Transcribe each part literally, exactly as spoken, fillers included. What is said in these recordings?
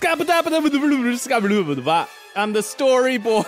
I'm the Story Boy.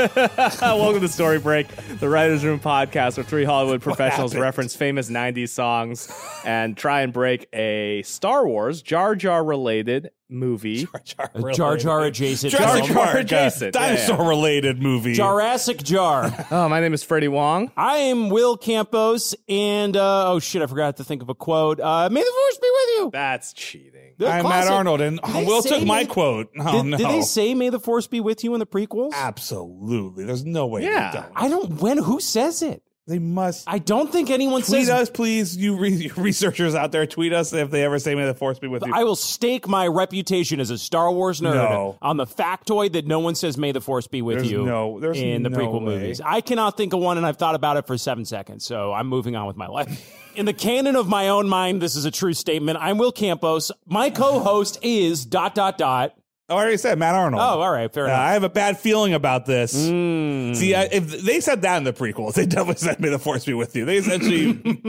Welcome to Story Break, the Writers Room podcast where three Hollywood professionals reference famous nineties songs and try and break a Star Wars Jar Jar related movie. Jar Jar, a Jar Jar adjacent. Jar Jar adjacent. Dinosaur yeah, yeah. related movie. Jurassic Jar. Oh, my name is Freddie Wong. I am Will Campos, and uh, oh shit, I forgot to think of a quote. Uh, May the Force be with you. That's cheating. The I'm classic. Matt Arnold, and Will took my may, quote. Oh, did, no. did they say "May the Force be with you" in the prequels? Absolutely. There's no way. Yeah. They don't. I don't. When? Who says it? They must. I don't think anyone tweet says. Tweet us, please. You, re- you researchers out there, tweet us if they ever say "May the Force be with you." I will stake my reputation as a Star Wars nerd no. on the factoid that no one says "May the Force be with there's you." No, there's in the no prequel way. movies. I cannot think of one, and I've thought about it for seven seconds. So I'm moving on with my life. In the canon of my own mind, this is a true statement. I'm Will Campos. My co-host is dot dot dot. Oh, I already said Matt Arnold. Oh, all right, fair uh, enough. I have a bad feeling about this. Mm. See, I, if they said that in the prequels, they definitely said "May the Force be with you." They essentially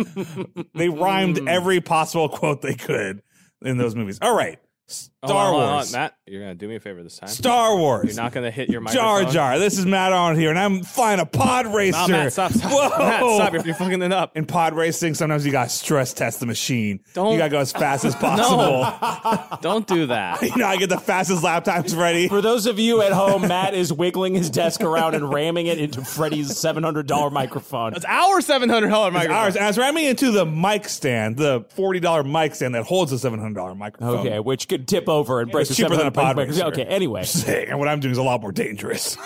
they rhymed Mm. every possible quote they could in those movies. All right, Star hold on, hold on, Wars. Matt, you're gonna do me a favor this time. Star Wars. You're not gonna hit your microphone. Jar Jar. This is Matt Arnold here, and I'm flying a pod racer. No, Matt, stop, stop. Whoa. Matt, stop. You're, you're fucking it up. In pod racing, sometimes you got to stress test the machine. Don't. You got to go as fast as possible. No. Don't do that. You know, I get the fastest lap times ready. For those of you at home, Matt is wiggling his desk around and ramming it into Freddie's seven hundred dollars microphone. It's our seven hundred dollars It's microphone. ours. And I was ramming into the mic stand, the forty dollars mic stand that holds the seven hundred dollars microphone. Okay, which could tip over and break It's the cheaper than a pod microphone. racer. Okay, anyway. Saying, and what I'm doing is a lot more dangerous.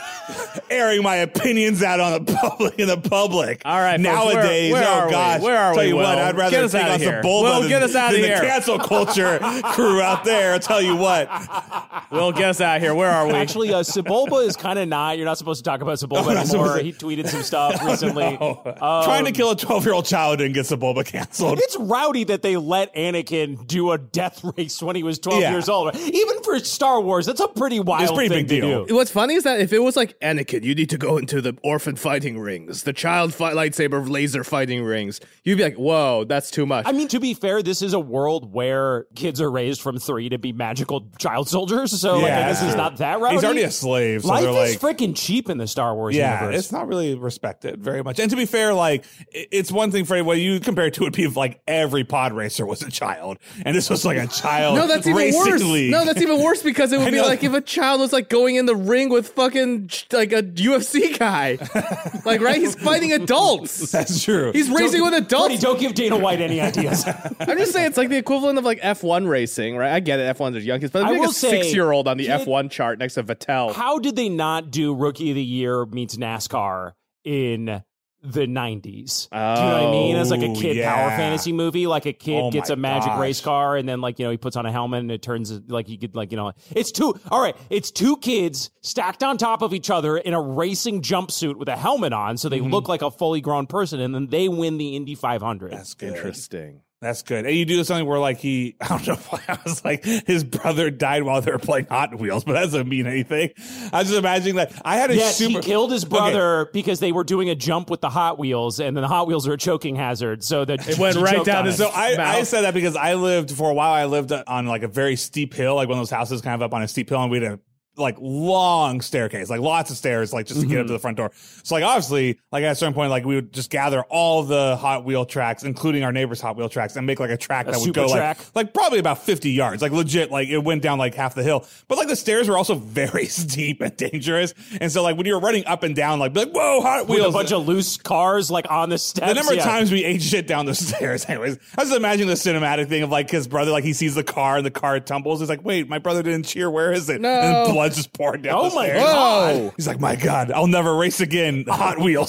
Airing my opinions out on the public in the public. All right, nowadays, folks, where, where oh are gosh, we? Where are tell we? you Will? what, I'd rather get us take out on of here. Sebulba Will, than, get us out than of the here. cancel culture crew out there. I'll tell you what. Will, get us out of here. Where are we? Actually, uh, Sebulba is kind of not. You're not supposed to talk about Sebulba Oh, anymore. He tweeted some stuff recently. No. Um, Trying to kill a twelve-year-old child didn't get Sebulba canceled. It's rowdy that they let Anakin do a death race when he was twelve Yeah. years old. Even for Star Wars, that's a pretty wild It's a pretty thing big to deal. do. What's funny is that if it was like, Anakin, you need to go into the orphan fighting rings, the child fight lightsaber laser fighting rings, you'd be like, whoa, that's too much. I mean, to be fair, this is a world where kids are raised from three to be magical child soldiers, so like, Yeah, I guess that's it's true. not that rowdy. He's already a slave, so Life they're is like, freaking cheap in the Star Wars yeah, universe. it's not really respected very much. And to be fair, like, it- it's one thing for what you compare it to would be if like every pod racer was a child, and this was like a child. no, that's even racing worse. league. No, that's even worse because it would I be know. like if a child was like going in the ring with fucking like a U F C guy. Like, right? He's fighting adults. That's true. He's racing with adults. Freddie, don't give Dana White any ideas. I'm just saying it's like the equivalent of like F one racing, right? I get it. F ones are young kids, but I like will a say, six-year-old on the kid- F one chart next to Vettel. How did they not do Rookie of the Year meets NASCAR in the nineties? Do you know what I mean? It's like a Oh, kid yeah. power fantasy movie. Like a kid Oh gets my a magic gosh. race car, and then like, you know, he puts on a helmet and it turns like he could like, you know, it's two. All right. It's two kids stacked on top of each other in a racing jumpsuit with a helmet on. So they Mm-hmm. look like a fully grown person, and then they win the Indy five hundred. That's good. Interesting. That's good. And you do something where like he, I don't know why I was like, his brother died while they were playing Hot Wheels, but that doesn't mean anything. I was just imagining that I had a Yes, super. he killed his Okay. brother because they were doing a jump with the Hot Wheels, and then the Hot Wheels are a choking hazard. So that It went he right choked down on his it. So I, mouth. I said that because I lived for a while. I lived on like a very steep hill, like one of those houses kind of up on a steep hill, and we had a like long staircase, like lots of stairs, like just to get up to the front door. So like obviously, like at a certain point, like we would just gather all the Hot Wheel tracks, including our neighbor's Hot Wheel tracks, and make like a track A that would super go track? like like probably about fifty yards, like legit, like it went down like half the hill. But like the stairs were also very steep and dangerous, and so like when you were running up and down, like be like whoa, Hot with Wheels, a bunch of loose cars like on the steps. the number yeah. of times we ate shit down the stairs. Anyways, I was imagining the cinematic thing of like his brother, like he sees the car and the car tumbles. He's like, wait, my brother didn't cheer. Where is it? No. And blood's just pouring down Oh the my stairs. God. He's like, my God, I'll never race again. Hot Wheels.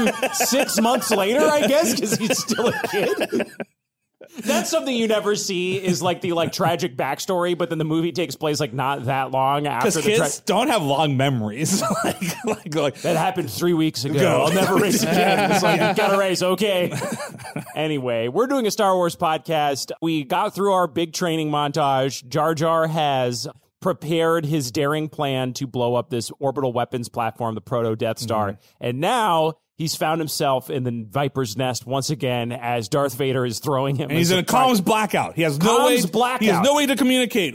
Six months later, I guess, because he's still a kid. That's something you never see is like the like tragic backstory, but then the movie takes place like not that long after Because the kids tra- don't have long memories. like, like, like, that happened three weeks ago. Go. I'll never race again. It's like, you gotta race, okay. Anyway, we're doing a Star Wars podcast. We got through our big training montage. Jar Jar has prepared his daring plan to blow up this orbital weapons platform, the Proto Death Star. Mm-hmm. And now he's found himself in the Viper's nest once again as Darth Vader is throwing him. and he's in a comms blackout. He has no way. Comms blackout. He has no way to communicate with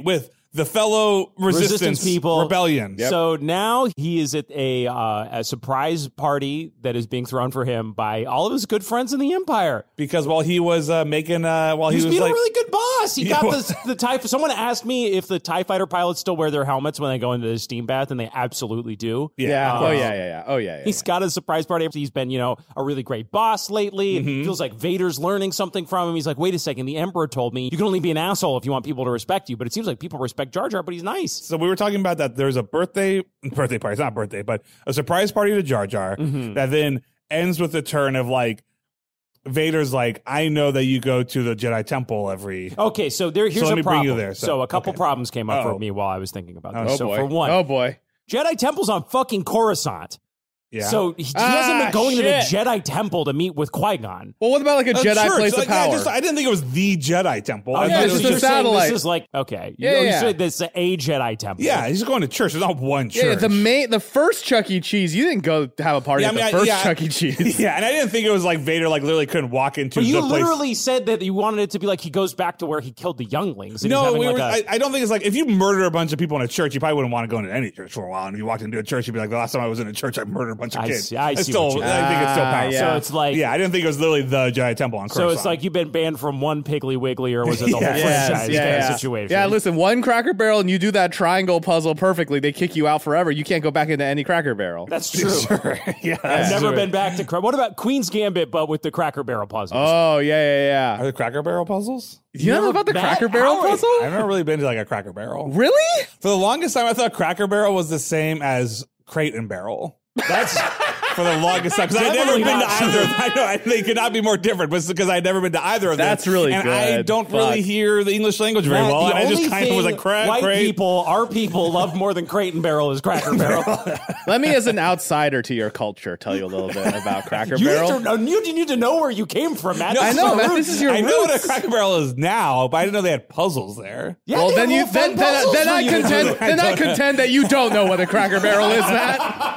the fellow resistance, resistance people rebellion. Yep. So now he is at a uh, a surprise party that is being thrown for him by all of his good friends in the Empire. Because while he was uh, making, uh, while he He's was being like, a really good boss. He Yeah, got well- the the TIE. Someone asked me if the TIE fighter pilots still wear their helmets when they go into the steam bath, and they absolutely do. Yeah. Uh, oh, yeah, yeah, yeah. Oh, yeah, yeah. He's got a surprise party. He's been, you know, a really great boss lately. It feels like Vader's learning something from him. He's like, wait a second, the Emperor told me you can only be an asshole if you want people to respect you. But it seems like people respect Jar Jar, but he's nice. so we were talking about that there's a birthday, birthday party, it's not a birthday, but a surprise party to Jar Jar Mm-hmm. that then ends with the turn of like, Vader's like, I know that you go to the Jedi Temple every. Okay, so there, here's let a me bring problem. you there, So, so- a couple okay. problems came up Uh-oh. for me while I was thinking about Oh, this. oh, so boy. for one, Oh, boy. Jedi Temple's on fucking Coruscant. Yeah. So he, he Ah, hasn't been going to the shit. Jedi Temple to meet with Qui-Gon. Well, what about like a Uh, Jedi church, place like, of yeah, power? just- I didn't think it was the Jedi Temple. I Oh, thought yeah, it it's was just a you're saying satellite. This is like, okay. Yeah, you, you yeah. said this is a Jedi Temple. Yeah, he's going to church. There's not one church. yeah, the main, the first Chuck E. Cheese. You didn't go have a party Yeah, at I mean, the I- first yeah, Chuck E. Cheese. Yeah, and I didn't think it was like Vader like literally couldn't walk into But you the place. literally said that you wanted it to be like he goes back to where he killed the younglings. And he's No, having we like were, a, I, I don't think it's like if you murder a bunch of people in a church, you probably wouldn't want to go into any church for a while. And if you walked into a church, you'd be like, the last time I was in a church, I murdered a bunch of I kids. see- I It's see still, what you- I think it's still Ah, powerful. yeah. So it's like, Yeah, I didn't think it was literally the Jedi Temple on so Coruscant. it's like you've been banned from one Piggly Wiggly, or was it the whole Yes, franchise yeah, kind yeah. of situation? Yeah, listen, one Cracker Barrel and you do that triangle puzzle perfectly, they kick you out forever. You can't go back into any Cracker Barrel. That's true. Sure. yeah, I've that's never true. been back to. Cra- What about Queen's Gambit, but with the Cracker Barrel puzzles? Oh, yeah, yeah, yeah. Are there Cracker Barrel puzzles? You know never- about the that- Cracker Barrel how- puzzle? I've never really been to like a Cracker Barrel. Really? For the longest time, I thought Cracker Barrel was the same as Crate and Barrel. That's For the longest time, because I'd never Definitely been to not true. either. of them. I know I, they could not be more different, but it's because I'd never been to either of them. That's really and I good. don't really Fuck. hear the English language very Matt, well. the And I just only kind of was thing like, crack, white crate. people, our people, love more than Crate and Barrel is Cracker Barrel. Let me, as an outsider to your culture, tell you a little bit about Cracker you, Barrel. need to, know- you need to know where you came from, Matt. No, I This know, is Matt. rude. This is your I know what a roots. Cracker Barrel is now, but I didn't know they had puzzles there. Yeah, Well, they then have you little then fun then, puzzles then for I you to contend do. then I contend that you don't know what a Cracker Barrel is, Matt.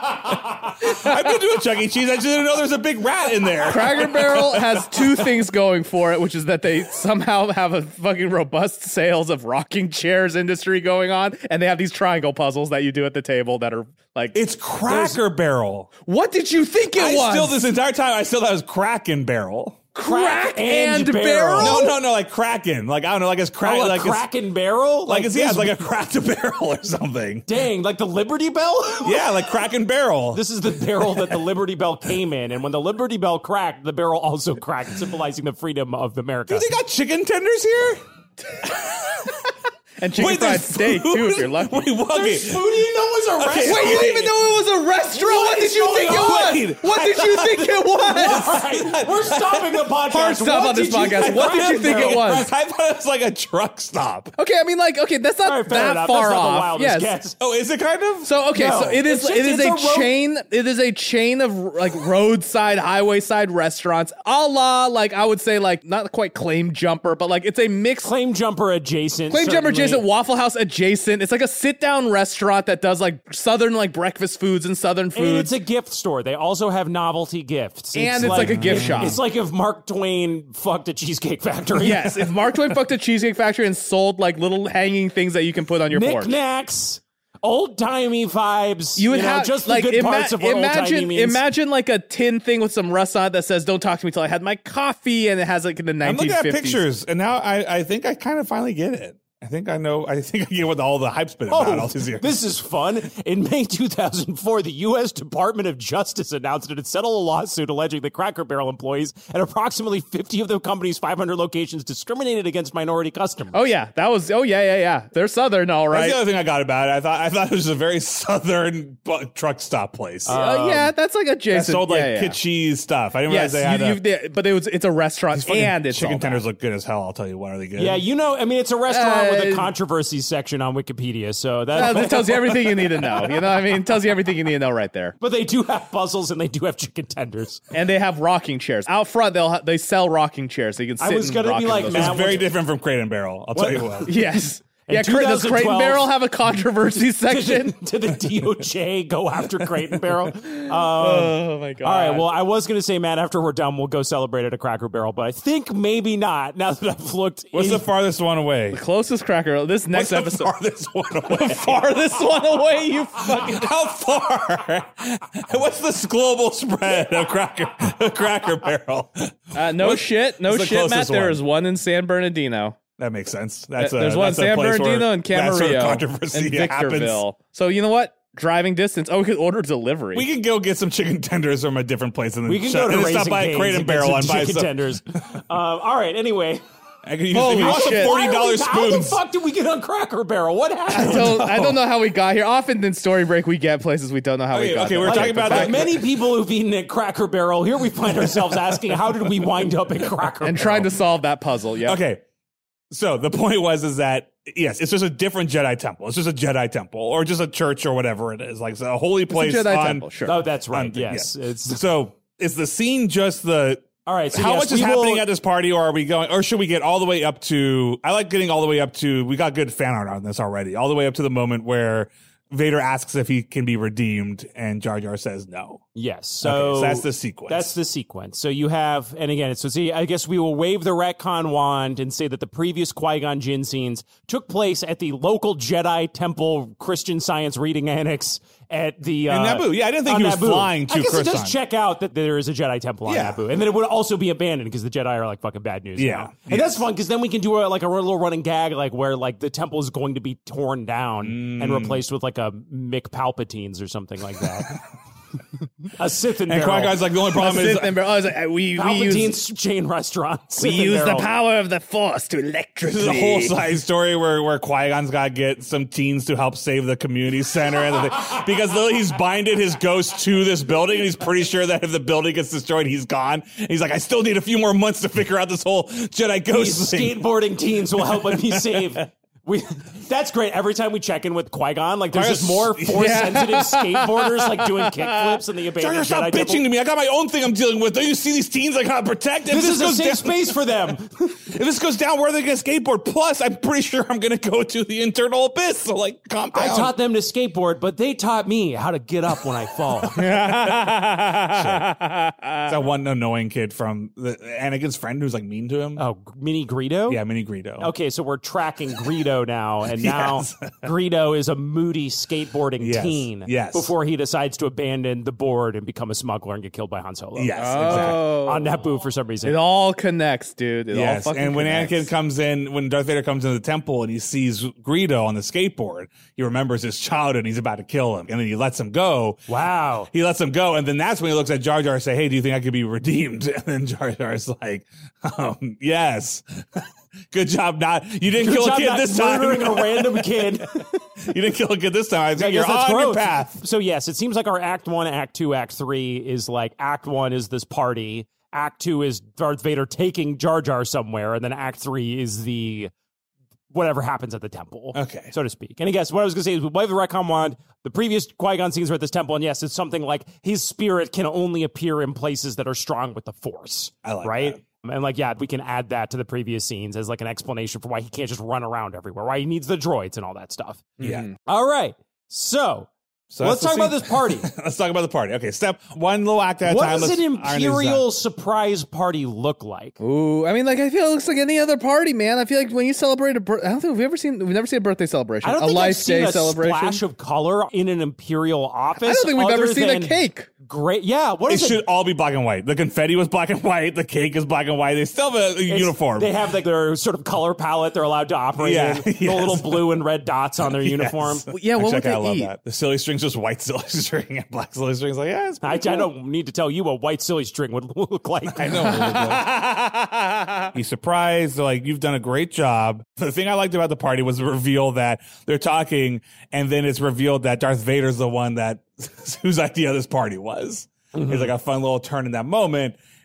I've been to a Chuck E. Cheese. I just didn't know there's a big rat in there. Cracker Barrel has two things going for it, which is that they somehow have a fucking robust sales of rocking chairs industry going on, and they have these triangle puzzles that you do at the table that are like. It's Cracker Barrel. What did you think it I was? still, this entire time, I still thought it was Kraken Barrel. Crack and and Barrel. Barrel? No, no, no, like Kraken. Like, I don't know, like it's crack. Oh, a like Crack it's, and Barrel? like it's, yeah, it's this- like a cracked barrel or something. Dang, like the Liberty Bell? Yeah, like Kraken Barrel. This is the barrel that the Liberty Bell came in, and when the Liberty Bell cracked, the barrel also cracked, symbolizing the freedom of America. They got chicken tenders here? And chicken fried there's steak food? too, if you're lucky. Wait, what? Okay. There's food you know was a Okay, restaurant. Wait, you didn't even know it was a restaurant? What, What did is you going think it on? was? What did you think it was? All right, we're stopping the podcast. Hard stop What on this did you podcast. think What did you think it Barrel- was? I thought it was like a truck stop. Okay, I mean, like, okay, that's not All right, fair that enough. far That's not the off. wildest Yes. guess. Oh, is it kind of? So okay, No, so it is it's just- it is it's a, a road- chain. It is a chain of like roadside, highway side restaurants, a la like I would say like not quite Claim Jumper, but like it's a mix. Claim Jumper adjacent. Claim Jumper certainly. adjacent, Waffle House adjacent. It's like a sit down restaurant that does like southern like breakfast foods and southern And foods. it's a gift store. They also have novelty gifts. And it's like a gift shop. It's like if Mark Twain fucked a Cheesecake Factory. Yes, if Mark Twain fucked a Cheesecake Factory and sold like little hanging things that you can put on your porch. Knickknacks, old timey vibes. You would know, have just like the good ima- parts of what old timey imagine means. imagine like a tin thing with some rust on it that says "Don't talk to me till I had my coffee," and it has like in the I'm nineteen looking at fifties. pictures, and now I, I think I kind of finally get it. I think I know. I think I get what all the hype's been about all these years. This is fun. In May two thousand four, the U S Department of Justice announced it had settled a lawsuit alleging that Cracker Barrel employees at approximately fifty of the company's five hundred locations discriminated against minority customers. Oh yeah, that was. Oh yeah, yeah, yeah. They're southern, all That's right. the other thing I got about it. I thought I thought it was a very southern bu- truck stop place. Uh, yeah, that's like that adjacent. sold like yeah, yeah. kitschy stuff. I didn't Yes, realize they had you, a, you, they- but it was. It's a restaurant fucking and it's chicken all tenders that. look good as hell. I'll tell you what, are they good? Yeah, you know, I mean, it's a restaurant with a Uh, controversy section on Wikipedia, so Uh, that. that tells you everything you need to know. You know what I mean? It tells you everything you need to know right there. But they do have puzzles and they do have chicken tenders. And they have rocking chairs out front. They'll ha- they sell rocking chairs so you can sit. I was and gonna rock be in like, those. Matt, It's very What- different from Crate and Barrel. I'll tell you what. Yes. In Yeah, Cra- does Crate and Barrel have a controversy section? to the D O J go after Crate and Barrel? Um, oh, my God. All right, well, I was going to say, Matt, after we're done, we'll go celebrate at a Cracker Barrel, but I think maybe not, now that I've looked. What's in- the farthest one away? The closest Cracker. This next What's the episode. farthest one away? The farthest one away, you fucking. How far? What's this global spread of Cracker of Cracker Barrel? Uh, no What- shit. No what's the shit, Matt. closest There one? is one in San Bernardino. That makes sense. That's Uh, a, There's one in that's a San place Bernardino where and that sort of Camarillo controversy and happens. Victorville. So you know what? Driving distance. Oh, we could order delivery. We can go get some chicken tenders from a different place and then We can shut, go to and then Raising stop by a Cane's Crate and and get Barrel some and buy chicken some. tenders. um, all right, anyway. I could use Holy if you want some shit. forty Why dollars are we- How the spoons. fuck did we get on Cracker Barrel? What happened? I don't, I don't know how we got here. Often in Story Break, we get places we don't know how Okay, we got okay, there. we're talking about Like that. many people who've eaten at Cracker Barrel, here we find ourselves asking, how did we wind up at Cracker and Barrel? trying to solve that puzzle. Yeah. Okay. So the point was is that yes, it's just a different Jedi temple. It's just a Jedi temple or just a church or whatever it is. Like it's a holy place It's a Jedi on, temple, sure. Oh, that's right. on- yes. yeah. It's So is the scene just the all right. So how yes, much is we happening will- at this party, or are we going, or should we get all the way up to? I like getting all the way up to. We got good fan art on this already. All the way up to the moment where Vader asks if he can be redeemed, and Jar Jar says no. Yes. So, Okay, so that's the sequence. That's the sequence. So you have, and again, so see, I guess we will wave the retcon wand and say that the previous Qui-Gon Jinn scenes took place at the local Jedi Temple Christian Science reading annex at the In uh, Naboo. Yeah, I didn't think on he was Naboo. flying to I guess it Coruscant. does check out that there is a Jedi Temple on Yeah. Naboo, and then it would also be abandoned because the Jedi are like fucking bad news. Yeah. now. and Yes. that's fun because then we can do a, like a little running gag, like where like the temple is going to be torn down Mm. and replaced with like a Mick Palpatine's or something like that. A Sith and And barrel. Qui-Gon's like the only problem is Sith and Barrel. I was like, uh, we, we Palpatine's use, chain restaurant. we Sith and use the barrel. power of the Force to electrocute. this is a whole side story where where Qui-Gon's got to get some teens to help save the community center, and the, because literally he's binded his ghost to this building, and he's pretty sure that if the building gets destroyed, he's gone. And he's like, I still need a few more months to figure out this whole Jedi ghost These thing. skateboarding teens will help me save. We, that's great. Every time we check in with Qui-Gon, like there's just more force-sensitive skateboarders like doing kickflips in the Jar abandoned Jar, stop Jedi bitching temple. to me. I got my own thing I'm dealing with. Don't you see these teens I gotta protect? If This is a goes safe down, space for them. If this goes down, where are they gonna skateboard? Plus, I'm pretty sure I'm gonna go to the internal abyss. So like, calm down. I taught them to skateboard, but they taught me how to get up when I fall. It's that one annoying kid from the, Anakin's friend who's like mean to him. Oh, Mini Greedo? Yeah, Mini Greedo. Okay, so we're tracking Greedo now, and now Yes. Greedo is a moody skateboarding Yes, teen yes. before he decides to abandon the board and become a smuggler and get killed by Han Solo. Yes, exactly. Oh. On Naboo for some reason. It all connects, dude. It Yes, all fucking and when connects. Anakin comes in, when Darth Vader comes into the temple and he sees Greedo on the skateboard, he remembers his childhood and he's about to kill him. And then he lets him go. Wow. He lets him go, and then that's when he looks at Jar Jar and say, hey, do you think I could be redeemed? And then Jar Jar's like, um, yes. Good job not, you didn't Good kill a job kid not this time. murdering a random kid. You didn't kill a kid this time. I I think guess you're that's on your growth. path. So yes, it seems like our Act One, Act Two, Act Three is like Act One is this party. Act Two is Darth Vader taking Jar Jar somewhere, and then Act Three is the whatever happens at the temple, Okay. so to speak. And I guess what I was going to say is we wave the retcon wand. The previous Qui-Gon scenes were at this temple, and yes, it's something like his spirit can only appear in places that are strong with the Force. I like right? that. And like, yeah, we can add that to the previous scenes as like an explanation for why he can't just run around everywhere, why he needs the droids and all that stuff. Yeah. All right. So, So let's that's talk the about this party. Let's talk about the party. Okay, step one little act at a What time. does Let's an iron these imperial out. surprise party look like? Ooh, I mean, like I feel it looks like any other party, man. I feel like when you celebrate a birth, I don't think we've ever seen. We've never seen a birthday celebration, I don't a think life I've seen day a celebration. splash of color in an imperial office. I don't think we've other ever seen a than cake. Great, yeah. What It is it? should all be black and white. The confetti was black and white. The cake is black and white. They still have a, a It's- uniform. They have like their sort of color palette they're allowed to operate Yeah, in. The yes. little blue and red dots on their Yes. uniform. Yeah, what Actually, would they I love eat? that. The silly string's just white silly string and black silly strings. Like, yeah, it's I, pretty I cool. don't need to tell you what white silly string would look like. I know. He's surprised. They're like, you've done a great job. The thing I liked about the party was the reveal that they're talking, and then it's revealed that Darth Vader's the one that whose idea this party was. Mm-hmm. It's like a fun little turn in that moment.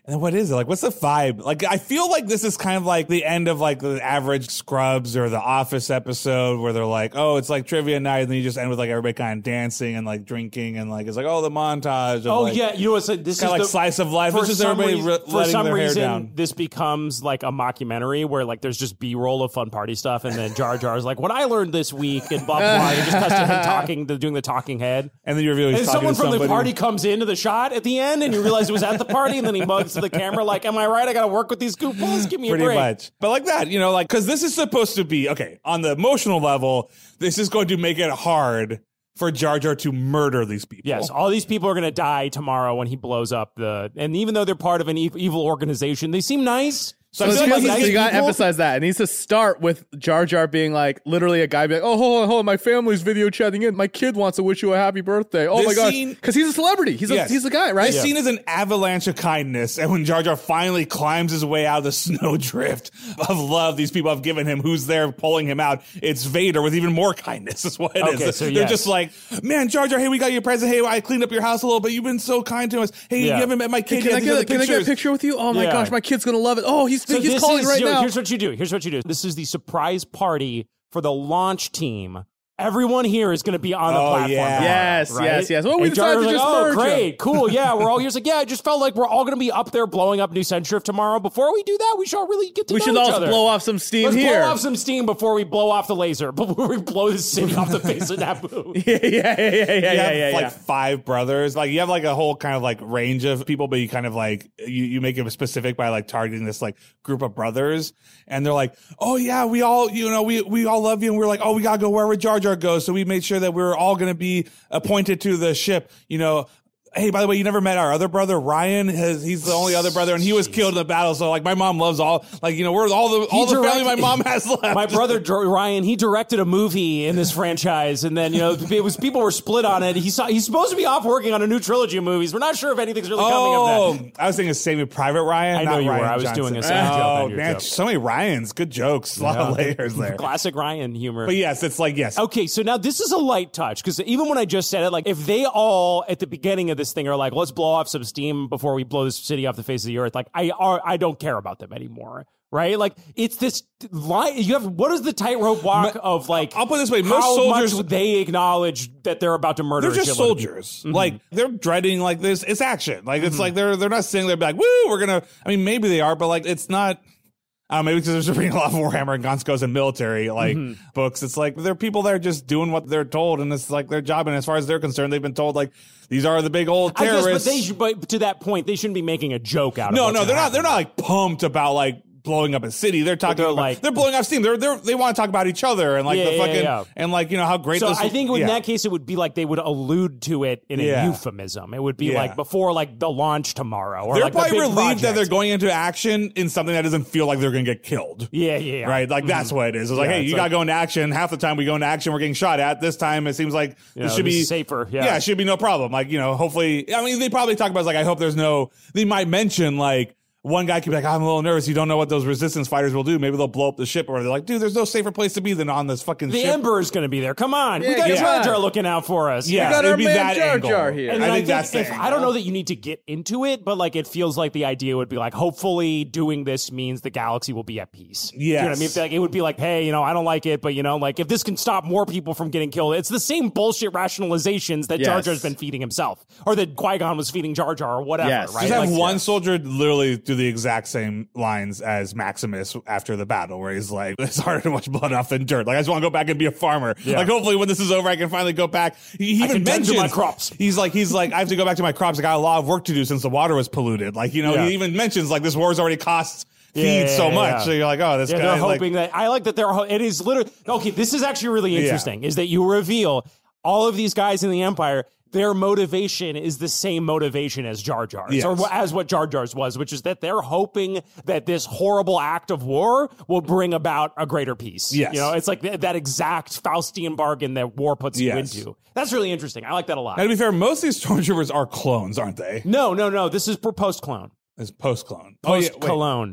And what is it? Like, what's the vibe? Like, I feel like this is kind of like the end of like the average Scrubs or The Office episode where they're like, oh, it's like trivia night. And then you just end with like everybody kind of dancing and like drinking. And like, it's like, oh, the montage. Of, oh, like, yeah. You know what's this is kind of like the, slice of life. For It's just some, everybody reason, re- for letting some their hair reason, down. this becomes like a mockumentary where like there's just B-roll of fun party stuff. And then Jar Jar's like, what I learned this week and blah, blah, blah. And it just cuts to him talking, to doing the talking head. And then you reveal he's And talking someone to from somebody. the party comes into the shot at the end and you realize it was at the party. And then he mugs to the camera like, am I right? I got to work with these goofballs. Give me Pretty a break. much. But like that, you know, like, because this is supposed to be, okay, on the emotional level, this is going to make it hard for Jar Jar to murder these people. Yes, all these people are going to die tomorrow when he blows up the. And even though they're part of an e- evil organization, they seem nice. So, I so, feel like so he's you gotta people- emphasize that. It needs to start with Jar Jar being like, literally a guy being like, oh, hold on, hold on, my family's video chatting in. My kid wants to wish you a happy birthday. Oh This my gosh. scene- Because he's a celebrity. He's a, Yes. he's a guy, right? This scene is an avalanche of kindness, and when Jar Jar finally climbs his way out of the snowdrift of love these people have given him, who's there pulling him out? It's Vader with even more kindness, is what it is. Okay, so They're yes. just like, man, Jar Jar, hey, we got you a present. Hey, I cleaned up your house a little bit. You've been so kind to us. Hey, Yeah. you haven't met my kid Can, yet. I These get, are a, the can I get a pictures. picture with you? Oh my Yeah. gosh, my kid's gonna love it. Oh, he's, So he's this calling is, right you know, now. Here's what you do. Here's what you do. This is the surprise party for the launch team. Everyone here is going to be on the Oh, platform. yeah. tomorrow, Yes, right? yes, yes. Well, we And Jar decided to Jar's just like, oh, merge great, cool. Yeah, we're all here. It's like, yeah, I just felt like we're all going to be up there blowing up New Centrift tomorrow. Before we do that, we should all really get to We know should each also other. blow off some steam Let's here. blow off some steam before we blow off the laser. Before we blow the city off the face of Naboo. yeah, yeah, yeah, yeah, yeah, You yeah, have yeah, like yeah. five brothers. Like you have like a whole kind of like range of people, but you kind of like you, you make it specific by like targeting this like group of brothers. And they're like, oh yeah, we all, you know, we, we all love you. And we're like, oh, we gotta go wherever Jar Jar goes. So we made sure that we're all going to be appointed to the ship, you know. Hey, by the way, you never met our other brother, Ryan. Has, he's the only other brother, and he was killed in the battle. So, like, my mom loves all, like, you know, we're all the all the family my directed- mom has left. My brother Dr- Ryan, he directed a movie in this franchise, and then you know it was people were split on it. He saw he's supposed to be off working on a new trilogy of movies. We're not sure if anything's really coming of Oh, that. I was thinking Saving Private Ryan. I know not you were. Ryan I was Johnson. doing a same joke Oh on your man, joke. so many Ryans. Good jokes. A lot of layers there. Classic Ryan humor. But yes, it's like yes. Okay, so now this is a light touch because even when I just said it, like if they all at the beginning of this thing are like, let's blow off some steam before we blow this city off the face of the earth, like I are I don't care about them anymore. Right? Like it's this line you have what is the tightrope walk of like I'll put it this way, most how soldiers- much they acknowledge that they're about to murder They're a just shitload of people. soldiers. Like they're dreading like this. It's action. Like it's like they're they're not sitting there be like, woo, we're gonna. I mean, maybe they are, but like it's not. I don't know, maybe because they're reading a lot of Warhammer and Gonskos and military like books. It's like they're people that are just doing what they're told, and it's like their job. And as far as they're concerned, they've been told like these are the big old I terrorists. guess, but they should, but to that point, they shouldn't be making a joke out of no, what's no, they're not. They're happening. not like pumped about like blowing up a city. They're talking they're about like- they're blowing off steam. They're they they want to talk about each other and like Yeah, the yeah, fucking yeah. and like you know how great. So this, I think in yeah. that case, it would be like they would allude to it in a Yeah. euphemism. It would be Yeah. like before, like the launch tomorrow, or They're like the probably big relieved project. that they're going into action in something that doesn't feel like they're going to get killed. Yeah, yeah, yeah. Right? Like, that's what it is. It's like, Yeah, hey, it's you like- got to go into action. Half the time we go into action, we're getting shot at. This time, it seems like You this know, should this be is safer. Yeah. Yeah, it should be no problem. Like, you know, hopefully, I mean, they probably talk about, it's like, I hope there's no, they might mention, like, one guy could be like, I'm a little nervous. You don't know what those resistance fighters will do. Maybe they'll blow up the ship. Or they're like, dude, there's no safer place to be than on this fucking The ship. Emperor's going to be there. Come on, we Yeah, got yeah. Jar Jar looking out for us. Yeah, We got it'd our be man that Jar angle. Jar here. And I then think that's the if, angle. I don't know that you need to get into it, but like it feels like the idea would be like, hopefully doing this means the galaxy will be at peace. You know what I mean? Yes. If, like, it would be like, hey, you know, I don't like it, but you know, like if this can stop more people from getting killed, it's the same bullshit rationalizations that Jar Yes. Jar's been feeding himself, or that Qui-Gon was feeding Jar Jar, or whatever. Yes. Right? Just have Like, one yeah. soldier literally do the exact same lines as Maximus after the battle, where he's like, "It's harder to wash blood off than dirt." Like, I just want to go back and be a farmer. Yeah. Like, hopefully, when this is over, I can finally go back. He, he I even can tend to mentions my crops. He's like, he's like, I have to go back to my crops. I got a lot of work to do since the water was polluted. Like, you know, Yeah. he even mentions like this war's already cost feed Yeah, so yeah, much. yeah. So you're like, oh, this Yeah, guy. they're like, hoping that I like that they're. ho- It is literally okay. This is actually really interesting. Is that you reveal all of these guys in the Empire. Their motivation is the same motivation as Jar Jar's, Yes. or wh- as what Jar Jar's was, which is that they're hoping that this horrible act of war will bring about a greater peace. Yes. You know, it's like th- that exact Faustian bargain that war puts you Yes. into. That's really interesting. I like that a lot. Now, to be fair, most of these stormtroopers are clones, aren't they? No, no, no. This is post clone, It's post clone. post cologne.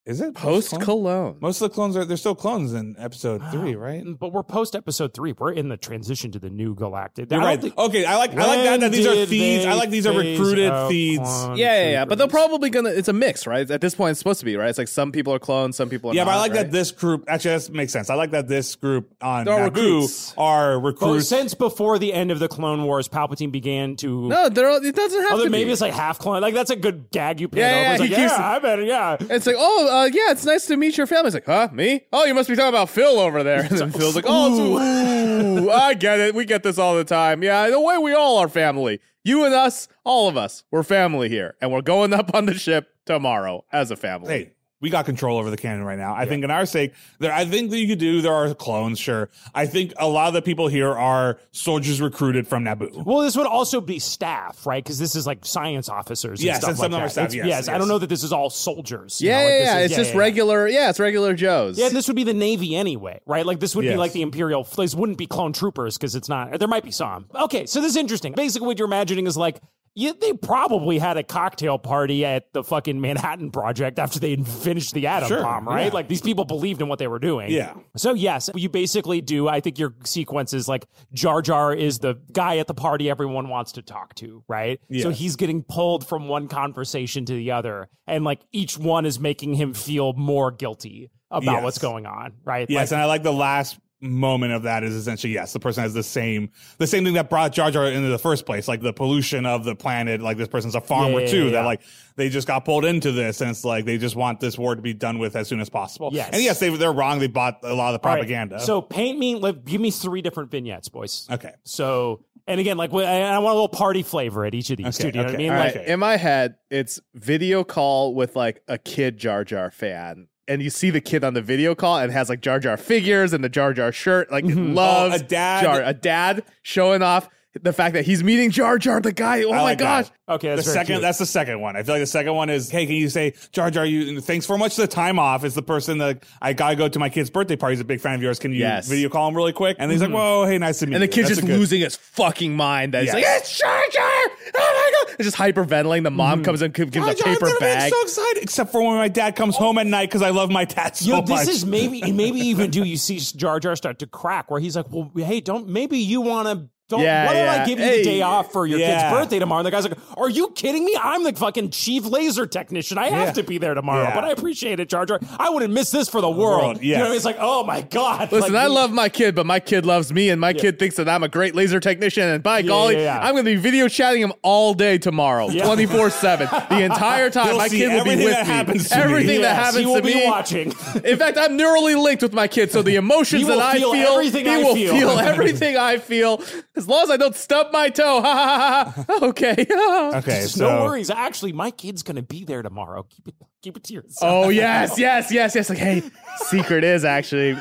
Is it Post post-clone? Cologne. Most of the clones are they're still clones in episode three, right? But we're post episode three. We're in the transition to the new galactic. You're I don't right. think- Okay, I like I like that, that these are When feeds. did I like these are they recruited phase feeds. out Yeah, yeah, yeah. But they're troopers? probably gonna. It's a mix, right? At this point, it's supposed to be, right? It's like some people are clones, some people are Yeah, not. but I like right? that this group actually that makes sense. I like that this group on They're all Naboo recruits. are Well, recruits. since before the end of the Clone Wars, Palpatine began to. No, they're. all- It doesn't have Although to maybe be. it's like half clone. Like that's a good gag you paid Yeah, over. yeah, It's like, he keeps- yeah, I bet, yeah. It's like, oh, uh, yeah, it's nice to meet your family. It's like, huh, me? Oh, you must be talking about Phil over there. And then Phil's like, oh, it's- ooh, I get it. We get this all the time. Yeah, the way we all are family. You and us, all of us, we're family here. And we're going up on the ship tomorrow as a family. Hey, we got control over the canon right now. I think in our sake, there I think that you could do there are clones, sure. I think a lot of the people here are soldiers recruited from Naboo. Well, this would also be staff, right? Because this is like science officers. And Yes, stuff and some like of them are that. staff, It's- yes, I yes. don't know that this is all soldiers. you Yeah, know, like yeah, this yeah. is- It's just regular. Yeah, it's regular Joes. Yeah, this would be the Navy anyway, right? Like this would be Yes. like the Imperial. This wouldn't be clone troopers because it's not. There might be some. Okay, so this is interesting. Basically, what you're imagining is like. Yeah, they probably had a cocktail party at the fucking Manhattan Project after they had finished the atom Sure, bomb, right? yeah. Like these people believed in what they were doing. Yeah. So yes, you basically do. I think your sequence is like Jar Jar is the guy at the party everyone wants to talk to, right? So Yes. he's getting pulled from one conversation to the other, and like each one is making him feel more guilty about Yes. what's going on, right? Yes, Like, and I like the last moment of that is essentially yes, the person has the same the same thing that brought Jar Jar into the first place, like the pollution of the planet. Like this person's a farmer Yeah, yeah, too. yeah, That yeah. like they just got pulled into this, and it's like they just want this war to be done with as soon as possible. Yes. and yes, they they're wrong. They bought a lot of the all right, propaganda. So paint me, like, give me three different vignettes, boys. okay, So, and again, like, I I want a little party flavor at each of these, Okay, too. Do you know what I okay, mean? All Like, right. In my head, it's video call with like a kid Jar Jar fan. And you see the kid on the video call and has like Jar Jar figures and the Jar Jar shirt. Like loves Oh, a dad- Jar, a dad showing off the fact that he's meeting Jar Jar, the guy. Oh I my like gosh. that. okay, the that's very second cute. that's the second one. I feel like the second one is, hey, can you say Jar Jar? You thanks for much for the time off. It's the person that I gotta go to my kid's birthday party. He's a big fan of yours. Can you Yes. video call him really quick? And he's like, whoa, hey, nice to meet And the you. kid's That's just a good- losing his fucking mind. That he's Yes. like, it's Jar Jar. Oh my God. It's just hyperventilating. The mom comes in, gives Jar a Jar, paper I'm bag. so excited, except for when my dad comes home at night because I love my dad so You know, this much. is maybe, maybe even do you see Jar Jar start to crack where he's like, well, hey, don't, maybe you want to. Don't, Yeah, why don't I yeah. give you Hey. the day off for your Yeah. kid's birthday tomorrow? And the guy's like, are you kidding me? I'm the fucking chief laser technician. I have Yeah. to be there tomorrow, Yeah. but I appreciate it, Jar Jar. I wouldn't miss this for the world. world, You know what I yes. mean? It's like, oh my God. Listen, Like, I we- love my kid, but my kid loves me, and my kid thinks that I'm a great laser technician. And by golly, yeah, yeah. I'm going to be video chatting him all day tomorrow, twenty-four seven. The entire time, He'll my see kid will be everything with that me. happens to me. everything that Yes, happens he will to be me. watching. In fact, I'm neurally linked with my kid, so the emotions He will that I feel feel, everything he I will feel. feel everything I feel. As long as I don't stub my toe. Ha ha ha ha. Okay. okay, Just so no worries. Actually, my kid's gonna be there tomorrow. Keep it, keep it to yourself. Oh yes, yes, yes, yes. Like, hey, secret is actually.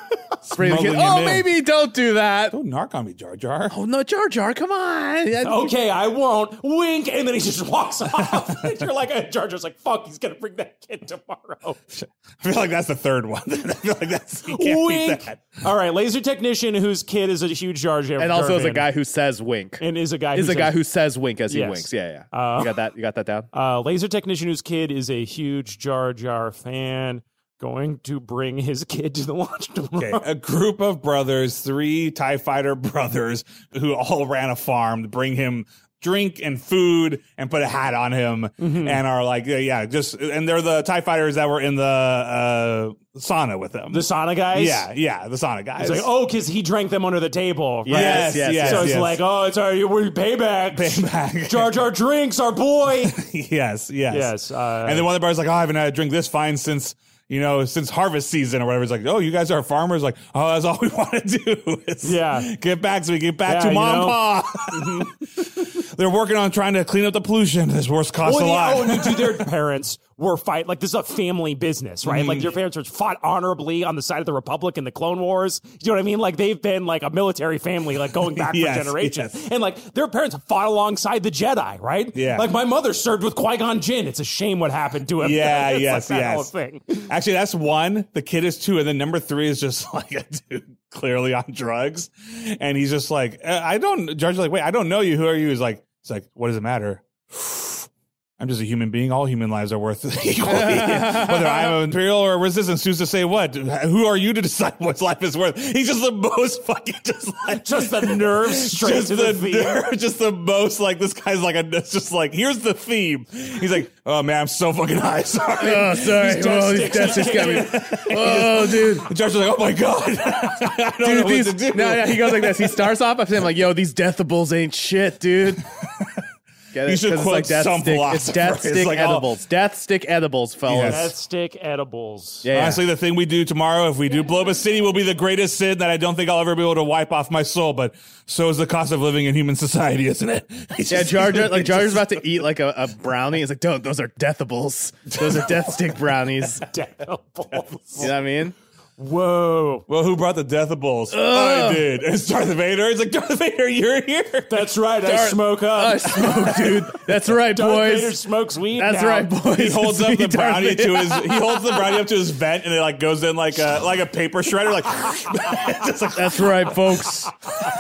Spray the kid. Smuggling him Oh, in. maybe don't do that. don't narc on me, Jar Jar. Oh no, Jar Jar, come on. Okay, I won't. Wink, and then he just walks off. And you're like, uh, Jar Jar's like, fuck, he's gonna bring that kid tomorrow. I feel like that's the third one. I feel like that's you can't beat Wink. that. All right, laser technician whose kid is a huge Jar Jar, And also Jar is a fan. guy who says wink. and is a guy Is who's a guy who says wink as he Yes. winks. Yeah, yeah. Uh, you got that? You got that down? uh, laser technician whose kid is a huge Jar Jar fan. Going to bring his kid to the launch tomorrow. Okay, a group of brothers, three TIE fighter brothers who all ran a farm to bring him drink and food and put a hat on him Mm-hmm. and are like, yeah, yeah, just, and they're the TIE fighters that were in the uh, sauna with them. The sauna guys. yeah, yeah, the sauna guys. It's like, oh, because he drank them under the table. Right? Yes, yes, yes, So it's yes. like, oh, it's our we payback. Payback. Jar Jar drinks, our boy. yes, yes. Yes, uh, and then one of the brothers like, oh, I haven't had a drink this fine since, you know, since harvest season or whatever. It's like, oh, you guys are farmers. Like, oh, that's all we want to do. Is Yeah. get back so we get back Yeah, to you mom know. and pa. They're working on trying to clean up the pollution. This worst costs Well, a yeah, lot. oh, and dude, their parents were fight like this is a family business, right? Mm-hmm. Like your parents were fought honorably on the side of the Republic in the Clone Wars. You know what I mean? Like they've been like a military family, like going back Yes, for generations. yes. And like their parents fought alongside the Jedi, right? Yeah. Like my mother served with Qui-Gon Jinn. It's a shame what happened to him. Yeah, It's yes, like that yes. whole thing. Actually, that's one. The kid is two, and then number three is just like a dude clearly on drugs, and he's just like, uh, I don't. George's like, wait, I don't know you. Who are you? He's like, it's like, what does it matter? I'm just a human being. All human lives are worth equally. Whether I'm Imperial or Resistance, who's to say what? Who are you to decide what life is worth? He's just the most fucking just like just the nerves straight just to the, the theme. nerve, just the most like this guy's like a it's just like here's the theme. He's like, oh man, I'm so fucking high. Sorry. Oh, sorry. These Oh, death these death sticks sticks got me. Oh, dude. The judge is like, oh my god. I don't Dude, know these, what to do. no, no, he goes like this. He starts off by saying like, "Yo, these deathables ain't shit, dude." Get it? You should 'Cause it's quote like death some stick. It's philosopher. death It's stick like, oh. edibles. Death stick edibles, fellas. Death stick edibles. Yeah, yeah. Honestly, the thing we do tomorrow, if we do blow up a city, will be the greatest sin that I don't think I'll ever be able to wipe off my soul. But so is the cost of living in human society, isn't it? It's Yeah, just- Jar Jar, like it's Jar Jar's just- about to eat like a, a brownie. He's like, "Don't, those are deathables. Those are death stick brownies." Edibles. You know what I mean? Whoa. Well, who brought the Deathables? I did. It's Darth Vader. It's like, Darth Vader, you're here. That's right. I Darth- smoke up. I smoke, dude. That's right, Darth boys. Vader smokes weed. That's now. right, boys. He holds It's up me, the Darth brownie Vader. to his. He holds the brownie up to his vent, and it like goes in like a like a paper shredder. Like, just like That's right, folks.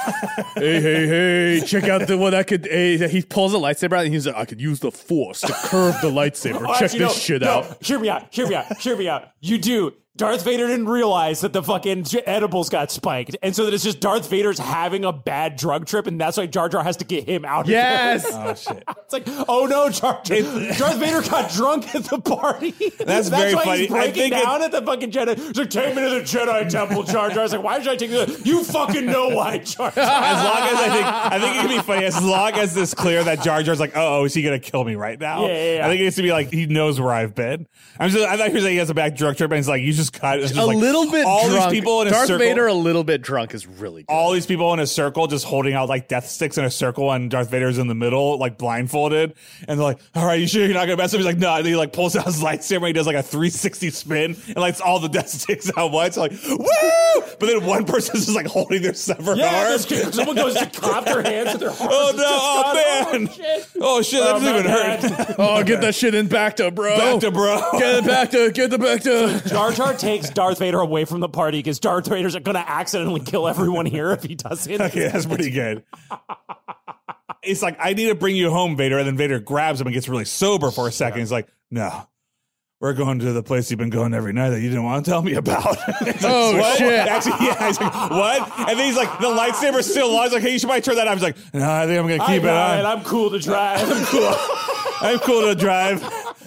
Hey, hey, hey! Check out the one I could. Hey, he pulls a lightsaber out and he's like, "I could use the force to curve the lightsaber. Oh, Check actually, this no, shit no. out." Hear me out. Hear me out. Hear me out. You do. Darth Vader didn't realize that the fucking j- edibles got spiked, and so that it's just Darth Vader's having a bad drug trip, and that's why Jar Jar has to get him out. Yes. oh shit. It's like, oh no, Jar Jar. Darth Vader got drunk at the party. That's very why funny. He's I breaking think down at the fucking Jedi. He's like, take me to the Jedi Temple, Jar Jar. I was like, why should I take you there? You fucking know why, Jar Jar. As long as I think, I think it can be funny. As long as it's clear that Jar Jar's like, oh, is he gonna kill me right now? Yeah, yeah, yeah. I think it needs to be like he knows where I've been. I'm just. I thought he was like he has a bad drug trip, and it's like you just got it's just A like, little bit all drunk. these people in a Darth circle. Vader, a little bit drunk, is really good. all these people in a circle just holding out like death sticks in a circle, and Darth Vader's in the middle, like blindfolded. And they're like, all right, you sure you're not going to mess up? He's like, no. And he like pulls out his lightsaber and he does like a three sixty spin and lights all the death sticks out once. Like, woo! But then one person's just like holding their severed Yeah, arm. this- someone goes to clap their hands with their arms. Oh It's no! just Oh gone, man! Oh, shit. Oh shit! That Oh, doesn't my even hurt. bad. Oh, get that shit in back to bro. Back to bro. Get it back to. Get the back to. Jar Jar takes Darth Vader away from the party because Darth Vader's going to accidentally kill everyone here if he doesn't. Okay, that's pretty good. It's like, I need to bring you home, Vader. And then Vader grabs him and gets really sober for a second. He's like, no, we're going to the place you've been going every night that you didn't want to tell me about. It's like, Oh, what? shit. Actually, yeah. He's like, what? And then he's like, the lightsaber's still on. He's like, hey, you should probably turn that on. He's like, no, I think I'm going to I keep it know, on. and I'm cool to drive. I'm cool. I'm cool to drive.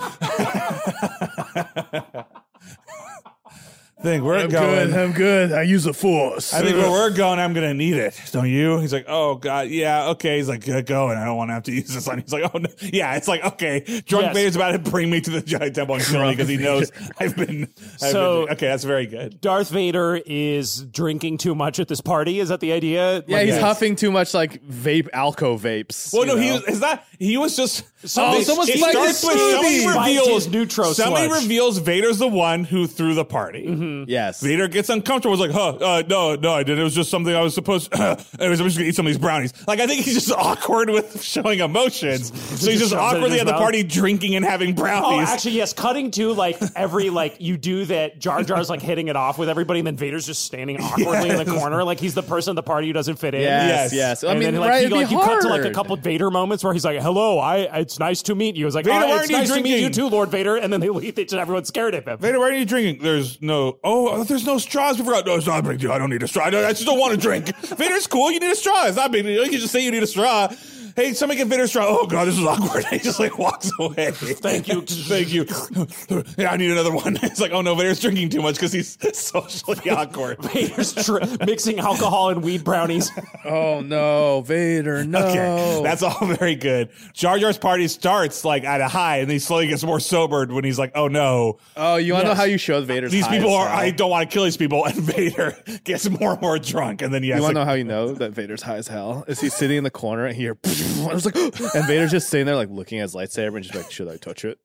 I think we're I'm going. good. I'm good. I use the force. I think where we're going, I'm going to need it. Don't you? He's like, oh, God, yeah, okay. He's like, get going. I don't want to have to use this on you. He's like, oh, no. Yeah, it's like, okay. Drunk Yes. Vader's about to bring me to the Jedi Temple and kill me because he knows I've been. I've So- been, okay, that's very good. Darth Vader is drinking too much at this party. Is that the idea? yeah, Like, he's yes. huffing too much like vape alco vapes. Well, you no, he know? was, is that, he was just. Oh, someone it spiked starts his with somebody smoothie. Spiked reveals, his neutro somebody sludge. reveals Vader's the one who threw the party. Yes. Vader gets uncomfortable. Was like, huh, uh, no, no, I didn't. It was just something I was supposed anyways, I'm just gonna eat some of these brownies. Like, I think he's just awkward with showing emotions. So he's just shoves it in awkwardly his at the mouth. party drinking and having Oh, brownies. actually, yes. Cutting to like every like you do that. Jar Jar's like hitting it off with everybody, and then Vader's just standing awkwardly in the corner, like he's the person at the party who doesn't fit in. Yes, Yes. yes. I And mean, then, like, right, he, it'd be like, you cut to like a hard. couple Vader moments where he's like, "Hello, I. It's nice to meet you." It's like, Vader, "Oh, why it's aren't you nice to meet you drinking?" too, Lord Vader." And then they leave. They just everyone's scared of him. Vader, why are you drinking? There's no. Oh, there's no straws. We forgot. No, it's not a big deal. I don't need a straw. I, don't, I just don't want to drink. Vader's cool. You need a straw. It's not a big deal. You can just say you need a straw. Hey, somebody get Vader a straw. Oh god, this is awkward. He just like walks away. Thank you. Thank you. Yeah, I need another one. It's like, oh no, Vader's drinking too much because he's socially awkward. Vader's tr- mixing alcohol and weed brownies. Oh no, Vader! No. Okay, that's all very good. Jar Jar's party starts like at a high, and he slowly gets more sobered when he's like, "Oh no, Oh, you want to Yes. know how you show Vader's these high people as are. hell? I don't want to kill these people." And Vader gets more and more drunk, and then yes, You want to like, know how you know that Vader's high as hell? Is he sitting in the corner and here? I was like, and Vader's just sitting there like looking at his lightsaber and just like, should I touch it?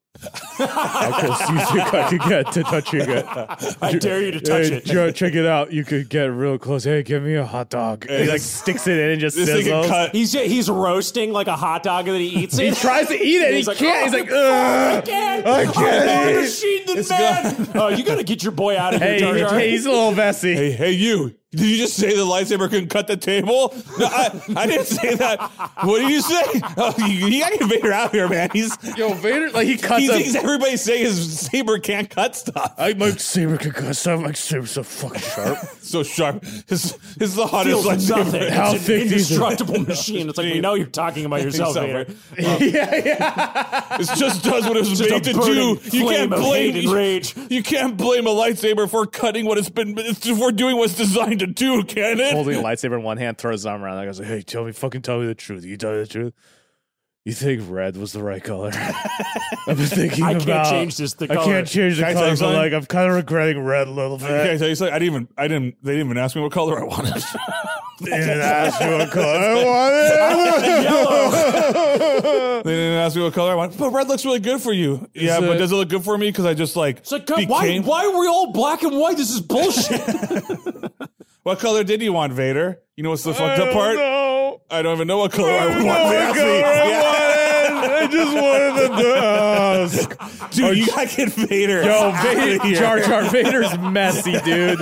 Because you think I could get to touching it. I dare you to touch Hey, it. Joe, check it out. You could get real close. Hey, give me a hot dog. And he like sticks it in and just this thing can sizzles. cut. He's he's roasting like a hot dog and then he eats He it. tries to eat it. And He's he like, can't. "Oh, He's like, I ugh. can't. I I'm can't more eat. machine than It's man. Oh, you got to get your boy out of here, Hey, Jar Jar. hey, he's a little messy. Hey, hey, you. Did you just say the lightsaber couldn't cut the table? No, I, I didn't say that. What did you say? Oh, you, you gotta get Vader out here, man. He's Yo, Vader, like he cuts he up. thinks everybody's saying his saber can't cut stuff. I, my saber can cut stuff. My saber's so fucking sharp. So sharp. His, his is the hottest Feels nothing. lightsaber. How It's thick an do you think- indestructible machine. It's like, we know you're talking about yourself, Vader. yeah, yeah. It just does what it was Just made a to burning do. You flame can't of blame hate and rage. You can't blame a lightsaber for cutting what it's been for doing what's designed to do, can it? Holding a lightsaber in one hand, throws his arm around. Like I was like, "Hey, tell me, fucking tell me the truth. You tell me the truth. You think red was the right color?" I've been thinking I can't about. change this. The I color. can't change the Can I tell color, you but something? like I'm kind of regretting red a little bit. Can I tell you something? I didn't even. I didn't. They didn't even ask me what color I wanted. They didn't ask you what color I wanted. They didn't ask me what color I want. But red looks really good for you. Yeah, it- but does it look good for me? Because I just like. It's like, God, why, became- why are we all black and white? This is bullshit. What color did you want, Vader? You know what's the fucked up part? No. I don't even know what color I, I want. don't know what Ask me. color I Yeah. wanted. I just wanted the dusk. Dude, you gotta get Vader. Yo, out of Vader, here. Jar Jar Vader's messy, dude.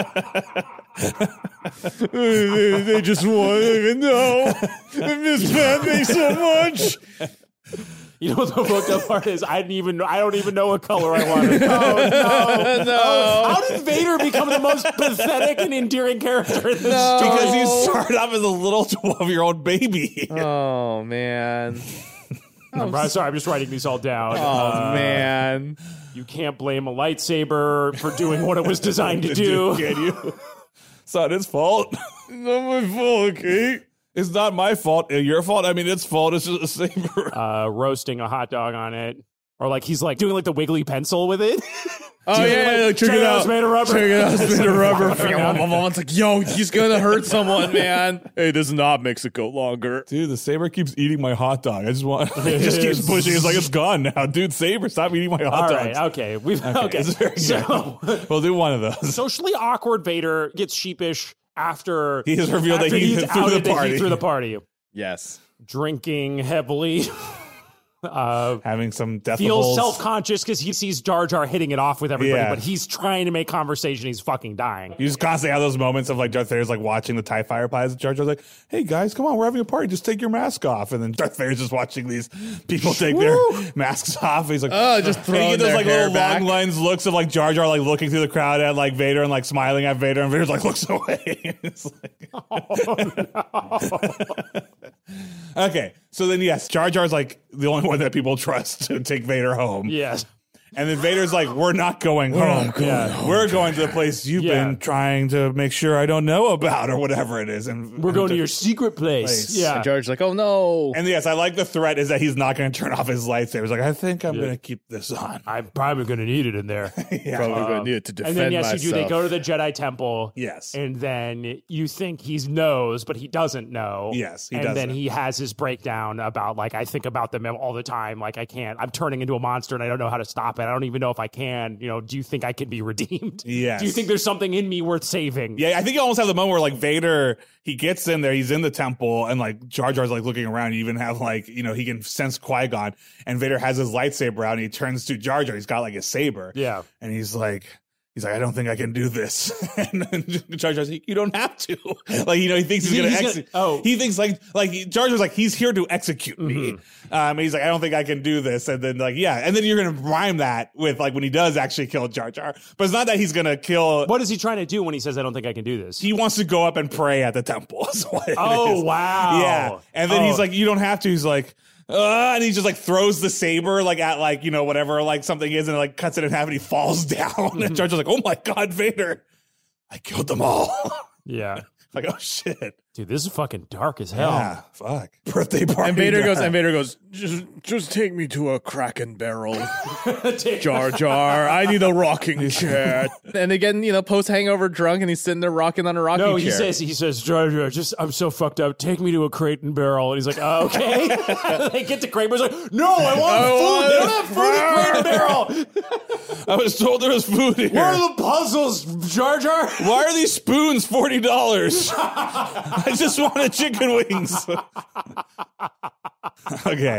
they, they just want to know. I miss Padme so much. You know what the fucked up part is? I didn't even. I don't even know what color I wanted. Oh no, No. How did Vader become the most pathetic and endearing character in this No. story? Because he started off as a little twelve-year-old baby. Oh man. I'm sorry, I'm just writing these all down. Oh Uh, man. You can't blame a lightsaber for doing what it was designed to do. Can you? It's not his fault. It's not my fault, okay? It's not my fault. Uh, Your fault. I mean, it's fault. It's just a saber. Uh, roasting a hot dog on it. Or like he's like doing like the wiggly pencil with it. Oh yeah, yeah, like, check Check it it out, out. it's made of rubber. Check it out, it's made of rubber. Yeah. It's like, yo, he's gonna hurt someone, man. Hey, this knob makes it go longer. Dude, the saber keeps eating my hot dog. I just want. It just keeps pushing. It's like it's gone now, dude. Saber, stop eating my hot All dogs. right, okay. We've okay. It's very good. So We'll do one of those. socially awkward Vader gets sheepish after He has revealed that after he he's threw outed the that party. He threw the party. Yes. Drinking heavily. Uh, Having some decibels. feels self-conscious because he sees Jar Jar hitting it off with everybody, Yeah. but he's trying to make conversation. He's fucking dying. You just constantly have those moments of like Darth Vader's like watching the TIE Fighter pilots. Jar Jar's like, "Hey guys, come on, we're having a party. Just take your mask off." And then Darth Vader's just watching these people take their masks off. He's like, Oh, just and throwing you get those their like hair little back. long lines looks of like Jar Jar like looking through the crowd at like Vader and like smiling at Vader, and Vader's like looks away. It's like, okay, so then yes, Jar Jar's like the only one that people trust to take Vader home. Yes. And then Vader's like, "We're not going home. not going Yeah. We're going to the place you've Yeah. been trying to make sure I don't know about, or whatever it is." And We're going to your secret place. Place. Yeah. And George's like, oh no. And yes, I like the threat is that he's not going to turn off his lightsaber. He's like, "I think I'm going to keep this on." I'm probably going to need it in there. Yeah. Probably gonna need it to defend And then, yes, myself. you do. They go to the Jedi Temple. Yes. And then you think he knows, but he doesn't know. Yes, he And then doesn't. he has his breakdown about, like, I think about them all the time. Like, I can't. I'm turning into a monster and I don't know how to stop it. I don't even know if I can. You know, do you think I can be redeemed? Yes. Do you think there's something in me worth saving? Yeah, I think you almost have the moment where like Vader, he gets in there, he's in the temple, and like Jar Jar's like looking around. You even have like, you know, he can sense Qui-Gon, and Vader has his lightsaber out, and he turns to Jar Jar. He's got like a saber. Yeah. And he's like, he's like, "I don't think I can do this." And then Jar Jar's like, "You don't have to." Like, you know, he thinks he's, He's gonna gonna- execute. oh. He thinks like, like Jar Jar's like, he's here to execute me. Um, and he's like, "I don't think I can do this." And then like, yeah. And then you're going to rhyme that with like when he does actually kill Jar Jar. But it's not that he's going to kill. What is he trying to do when he says, I don't think I can do this? He wants to go up and pray at the temple. Is what it Oh, is. wow. Yeah. And then Oh. he's like, "You don't have to." He's like, uh, and he just like throws the saber like at like, you know, whatever like something is, and like cuts it in half and he falls down. And Jar Jar's like, "Oh my God, Vader, I killed them all." Yeah. Like, oh shit. Dude, this is fucking dark as hell. Yeah, fuck. Birthday party. And Vader goes, time. and Vader goes, just, just take me to a Kraken barrel, Take- Jar Jar. I need a rocking chair. And again, you know, post hangover drunk, and he's sitting there rocking on a rocking No, chair. he says, he says, Jar Jar, just, I'm so fucked up. Take me to a crate and barrel. And he's like, oh, okay. They get to crate and barrel. He's like, no, I want I food. want They don't have food in crate and barrel. I was told there was food here. Where are the puzzles, Jar Jar? Why are these spoons forty dollars? I just wanted chicken wings. Okay.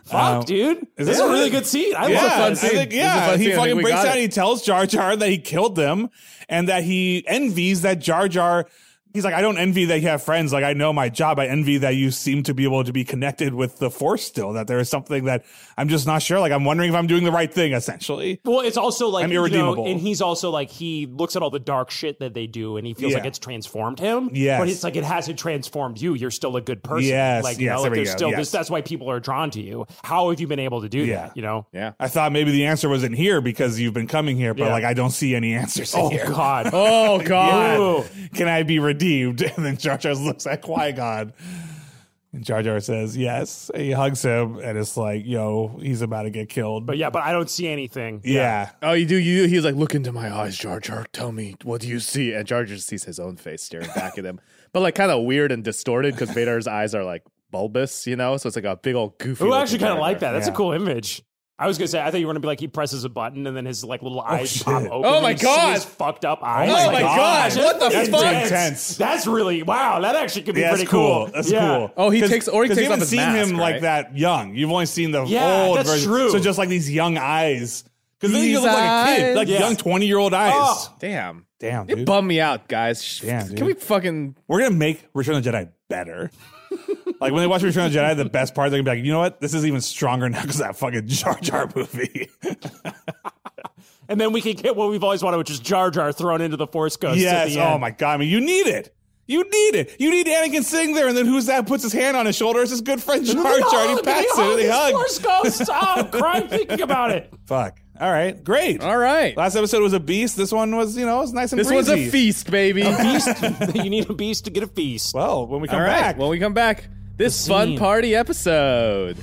Fuck, Um, dude. is This is it? a really good scene. I Yeah, love fun this. I scene. think, This is a yeah. fun He scene. I think fucking we breaks got out. it. He tells Jar Jar that he killed them, and that he envies that Jar Jar. He's like, I don't envy that you have friends. Like, I know my job. I envy that you seem to be able to be connected with the Force still. That there is something that I'm just not sure. Like, I'm wondering if I'm doing the right thing. Essentially, Well, it's also like, I'm you know, irredeemable. and he's also like, he looks at all the dark shit that they do and he feels Yeah. like it's transformed him. Yes. But it's like, it hasn't transformed you. You're still a good person. Yes, Like, you yes, know, there like we there's go, still yes. this. That's why people are drawn to you. How have you been able to do Yeah. that? You know? Yeah. I thought maybe the answer was in here because you've been coming here, but Yeah. like, I don't see any answers in Oh, here. God. Oh God. Ooh. Can I be redeemed? And then Jar Jar looks at Qui-Gon. And Jar Jar says, yes. He hugs him, and it's like, yo, he's about to get killed. But yeah, but I don't see anything. yeah. Oh, you do. You. He's like, look into my eyes, Jar Jar. Tell me, what do you see? And Jar Jar sees his own face staring back at him, but like kind of weird and distorted because Vader's eyes are like bulbous, you know. So it's like a big old goofy. Ooh, I looking actually kind of Jar like Jar. that. That's Yeah. a cool image. I was gonna say, I thought you were gonna be like, he presses a button and then his like little eyes shit. pop open. Oh and my you see God. his fucked up eyes. Oh Like, my God. What the that's fuck? Intense. That's really wow. That actually could be Yeah, pretty that's cool. cool. That's Yeah. cool. Oh, he 'Cause- takes- or he 'cause takes you off haven't his seen mask, him like right? that young. You've only seen the Yeah, old that's version. true. So just like these young eyes. Because then These you look like a kid, eyes. like Yeah. young twenty-year-old eyes. Oh. Damn. Damn, It dude. bummed me out, guys. Sh- Damn, Can dude. we fucking? We're gonna make Return of the Jedi better. Like when they watch Return of the Jedi, the best part they're gonna be like, you know what? This is even stronger now because that fucking Jar Jar movie. And then we can get what we've always wanted, which is Jar Jar thrown into the Force Ghost. At Yes. the Oh end. my god. I mean, you need it. You need it. You need Anakin sitting there, and then who's that? Puts his hand on his shoulder. It's his good friend Jar They Jar. And he hug, pats they it. And they hug hug. these Force Ghosts. Oh, I'm crying thinking about it. Fuck. All right. Great. All right. Last episode was a beast. This one was, you know, it was nice and This was a breezy. feast, baby. Beast. You need a beast to get a feast. Well, when we come All right. back, When we come back, this fun scene. party episode.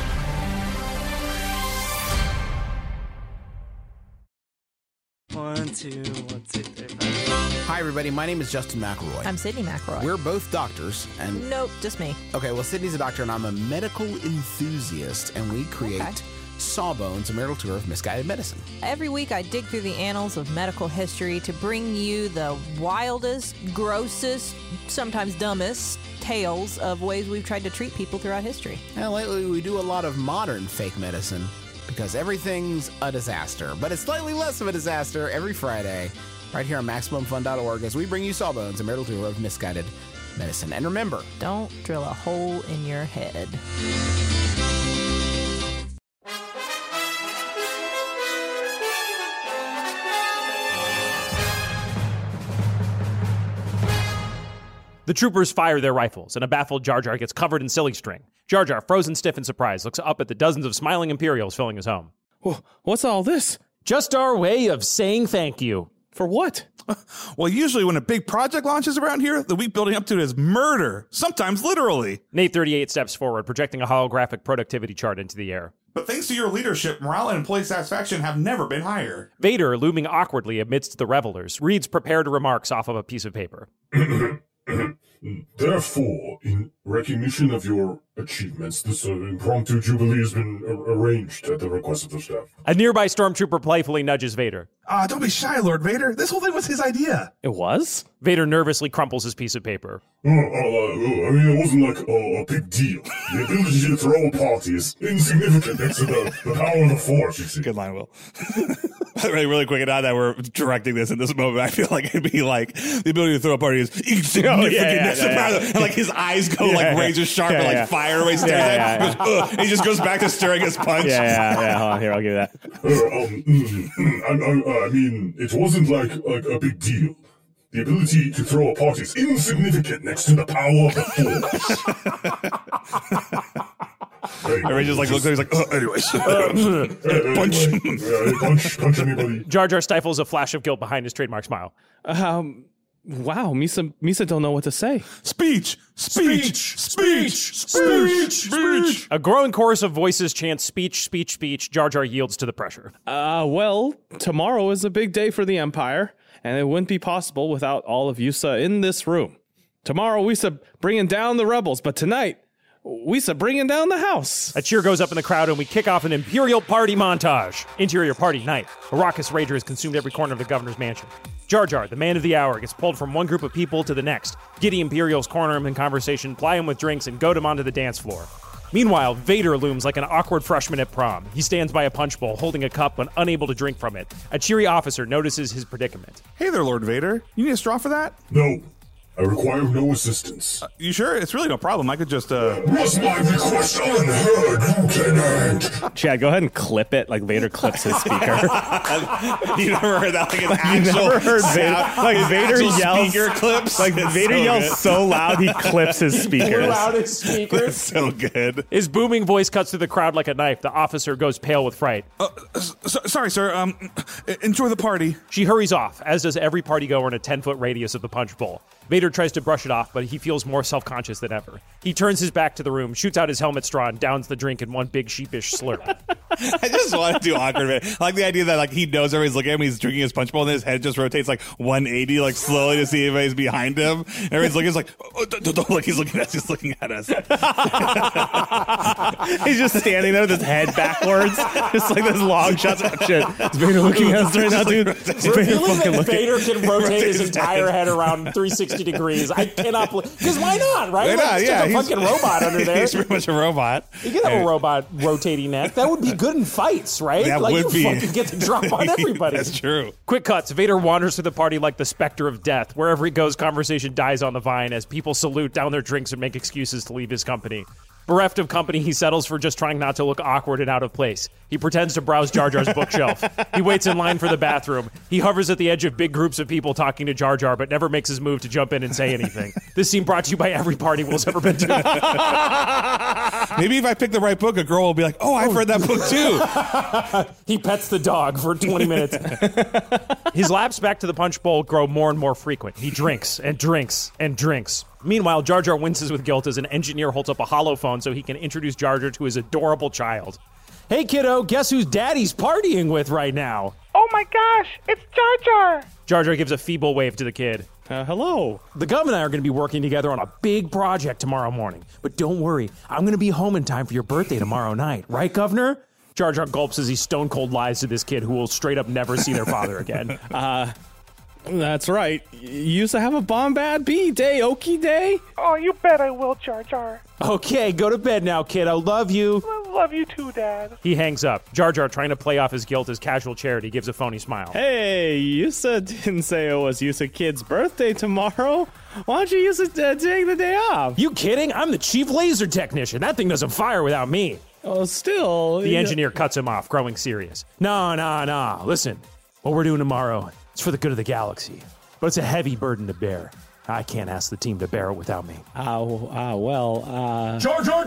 One, two, one, two, three, five. Hi, everybody. My name is Justin McElroy. I'm Sydney McElroy. We're both doctors, and Nope, just me. okay, well, Sydney's a doctor, and I'm a medical enthusiast, and we create Okay. Sawbones, a marital tour of misguided medicine. Every week I dig through the annals of medical history to bring you the wildest, grossest, sometimes dumbest tales of ways we've tried to treat people throughout history. And lately, we do a lot of modern fake medicine because everything's a disaster, but it's slightly less of a disaster every Friday, right here on Maximum Fun dot org, as we bring you Sawbones, a marital tour of misguided medicine. And remember, Don't drill a hole in your head. The troopers fire their rifles, and a baffled Jar Jar gets covered in silly string. Jar Jar, frozen stiff in surprise, looks up at the dozens of smiling Imperials filling his home. Wh- What's all this? Just our way of saying thank you. For what? well, usually when a big project launches around here, the week building up to it is murder, sometimes literally. Nate thirty-eight steps forward, projecting a holographic productivity chart into the air. But thanks to your leadership, morale and employee satisfaction have never been higher. Vader, looming awkwardly amidst the revelers, reads prepared remarks off of a piece of paper. Therefore, in recognition of your achievements, this uh, impromptu jubilee has been uh, arranged at the request of the staff. A nearby stormtrooper playfully nudges Vader. Ah, don't be shy, Lord Vader. This whole thing was his idea. It was? Vader nervously crumples his piece of paper. Oh, uh, uh, I mean, it wasn't like uh, a big deal. The ability to throw a party is insignificant next to the, the power of the Force, you see. Good line, Will. really, really quick, now that we're directing this in this moment, I feel like it'd be like the ability to throw a party is insignificant yeah, yeah, next to yeah, the power yeah. of the- and like his eyes go Yeah, like yeah. razor sharp Yeah, and like yeah. fire away staring Yeah, at yeah, him. He goes, "Ugh," and he just goes back to stirring his punch. Yeah, yeah, yeah. Hold on, here, I'll give you that. Uh, um, mm, mm, I, I, I mean, it wasn't like, like a big deal. The ability to throw a party is insignificant next to the power of the Force. Hey, And Ray just like looks at him, he's like, oh, anyways. uh, punch. anyway, uh, punch, punch anybody. Jar Jar stifles a flash of guilt behind his trademark smile. Um, wow, Misa, Misa don't know what to say. Speech, speech, speech, speech, speech. A growing chorus of voices chants speech, speech, speech. Jar Jar yields to the pressure. Uh, well, tomorrow is a big day for the Empire, and it wouldn't be possible without all of Yusa in this room. Tomorrow, Wisa bringing down the rebels, but tonight, Wisa bringing down the house. A cheer goes up in the crowd, and we kick off an Imperial party montage. Interior party night. A raucous rager has consumed every corner of the governor's mansion. Jar Jar, the man of the hour, gets pulled from one group of people to the next. Giddy Imperials corner him in conversation, ply him with drinks, and goad him onto the dance floor. Meanwhile, Vader looms like an awkward freshman at prom. He stands by a punch bowl, holding a cup but unable to drink from it. A cheery officer notices his predicament. Hey there, Lord Vader. You need a straw for that? No, I require no assistance. Uh, you sure? It's really no problem. I could just, uh... Was my request unheard, Lieutenant? Chad, go ahead and clip it like Vader clips his speaker. You never heard that? Like an You actual never heard Vader, like Vader actual yells, speaker clips? like It's Vader so yells good. so loud he clips his speakers. Loudest speakers. So good. His booming voice cuts through the crowd like a knife. The officer goes pale with fright. Uh, so, sorry, sir. Um, enjoy the party. She hurries off, as does every party goer in a ten-foot radius of the punch bowl. Vader tries to brush it off, but he feels more self-conscious than ever. He turns his back to the room, shoots out his helmet straw, and downs the drink in one big sheepish slurp. I just want to do awkward, man. I like the idea that like he knows everybody's looking at him, he's drinking his punch bowl, and his head just rotates like one eighty, like slowly to see if anybody's behind him. And everybody's looking, he's like, oh, don't, don't, don't look, he's looking at us, he's looking at us. He's just standing there with his head backwards, just like this long shots. Oh, shit, is Vader looking at us right now, dude? Is Vader Revealing fucking that looking? Vader can rotate his his entire head. head around three hundred sixty degrees. I cannot believe... Because why not, right? Why Like, not? it's Yeah, just a he's- fucking robot under there. He's pretty much a robot. You could have a robot rotating neck. That would be good in fights, right? That like, would you be. fucking get the drop on everybody. That's true. Quick cuts. Vader wanders through the party like the specter of death. Wherever he goes, conversation dies on the vine as people salute, down their drinks, and make excuses to leave his company. Bereft of company, he settles for just trying not to look awkward and out of place. He pretends to browse Jar Jar's bookshelf. He waits in line for the bathroom. He hovers at the edge of big groups of people talking to Jar Jar, but never makes his move to jump in and say anything. This scene brought to you by every party Will's ever been to. Maybe if I pick the right book, a girl will be like, oh, I've read that book too. He pets the dog for twenty minutes. His laps back to the punch bowl grow more and more frequent. He drinks and drinks and drinks. Meanwhile, Jar Jar winces with guilt as an engineer holds up a hollow phone so he can introduce Jar Jar to his adorable child. Hey, kiddo, guess who's daddy's partying with right now? Oh my gosh, it's Jar Jar! Jar Jar gives a feeble wave to the kid. Uh, hello. The Gov and I are going to be working together on a big project tomorrow morning. But don't worry, I'm going to be home in time for your birthday tomorrow night. Right, Governor? Jar Jar gulps as he stone cold lies to this kid who will straight up never see their father again. Uh, that's right. You used to have a Bombad B day, Okie day. Oh, you bet I will, Jar Jar. Okay, go to bed now, kid. I love you. I love you too, Dad. He hangs up. Jar Jar, trying to play off his guilt as casual charity, gives a phony smile. Hey, Yusa didn't say it was Yusa Kid's birthday tomorrow. Why don't you Yusa uh, take the day off? You kidding? I'm the chief laser technician. That thing doesn't fire without me. Oh, still. The engineer cuts him off, growing serious. No, no, no. Listen, what we're doing tomorrow, it's for the good of the galaxy. But it's a heavy burden to bear. I can't ask the team to bear it without me. Oh, uh, well, uh... Jar Jar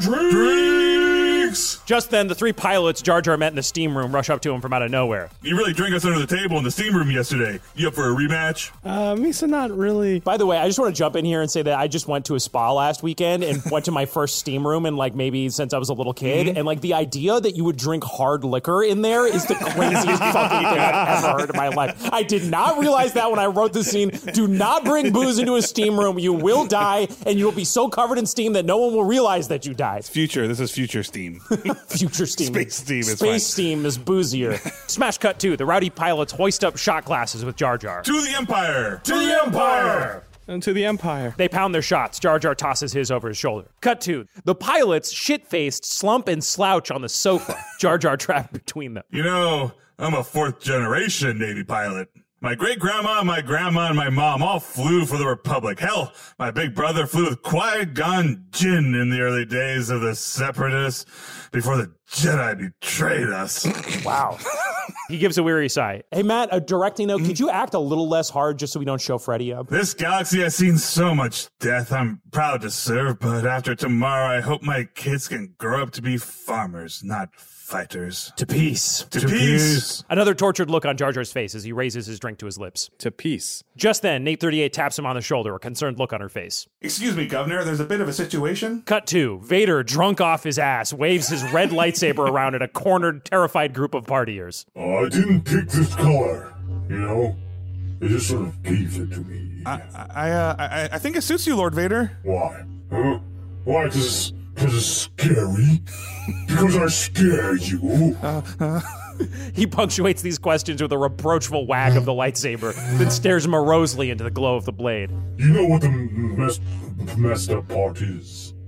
drinks! Just then, the three pilots Jar Jar met in the steam room rush up to him from out of nowhere. You really drank us under the table in the steam room yesterday. You up for a rematch? Uh, Misa not really... By the way, I just want to jump in here and say that I just went to a spa last weekend and went to my first steam room in like maybe since I was a little kid. Mm-hmm. And like the idea that you would drink hard liquor in there is the craziest fucking thing I've ever heard in my life. I did not realize that when I wrote the scene. Do not bring booze into a steam room. You will die, and you'll be so covered in steam that no one will realize that you died. Future. This is future steam. Future steam. Space steam is Space fine. steam is boozier. Smash cut two. The rowdy pilots hoist up shot glasses with Jar Jar. To the Empire! To the Empire! And to the Empire. They pound their shots. Jar Jar tosses his over his shoulder. Cut two. The pilots, shit-faced, slump and slouch on the sofa. Jar Jar trapped between them. You know, I'm a fourth generation Navy pilot. My great-grandma, my grandma, and my mom all flew for the Republic. Hell, my big brother flew with Qui-Gon Jinn in the early days of the Separatists before the Jedi betrayed us. Wow. He gives a weary sigh. Hey, Matt, a directing note, could you act a little less hard just so we don't show Freddy up? This galaxy has seen so much death I'm proud to serve, but after tomorrow I hope my kids can grow up to be farmers, not fighters. To peace. To, peace. Another tortured look on Jar Jar's face as he raises his drink to his lips. To peace. Just then, Nate thirty-eight taps him on the shoulder, a concerned look on her face. Excuse me, Governor. There's a bit of a situation. Cut two. Vader, drunk off his ass, waves his red lightsaber around at a cornered, terrified group of partiers. I didn't pick this color, you know? They just sort of gave it to me. I, I, uh, I, I think it suits you, Lord Vader. Why? Huh? Why? Because because it's scary? Because I scare you? Uh, uh. He punctuates these questions with a reproachful wag of the lightsaber, then stares morosely into the glow of the blade. You know what the messed, messed up part is?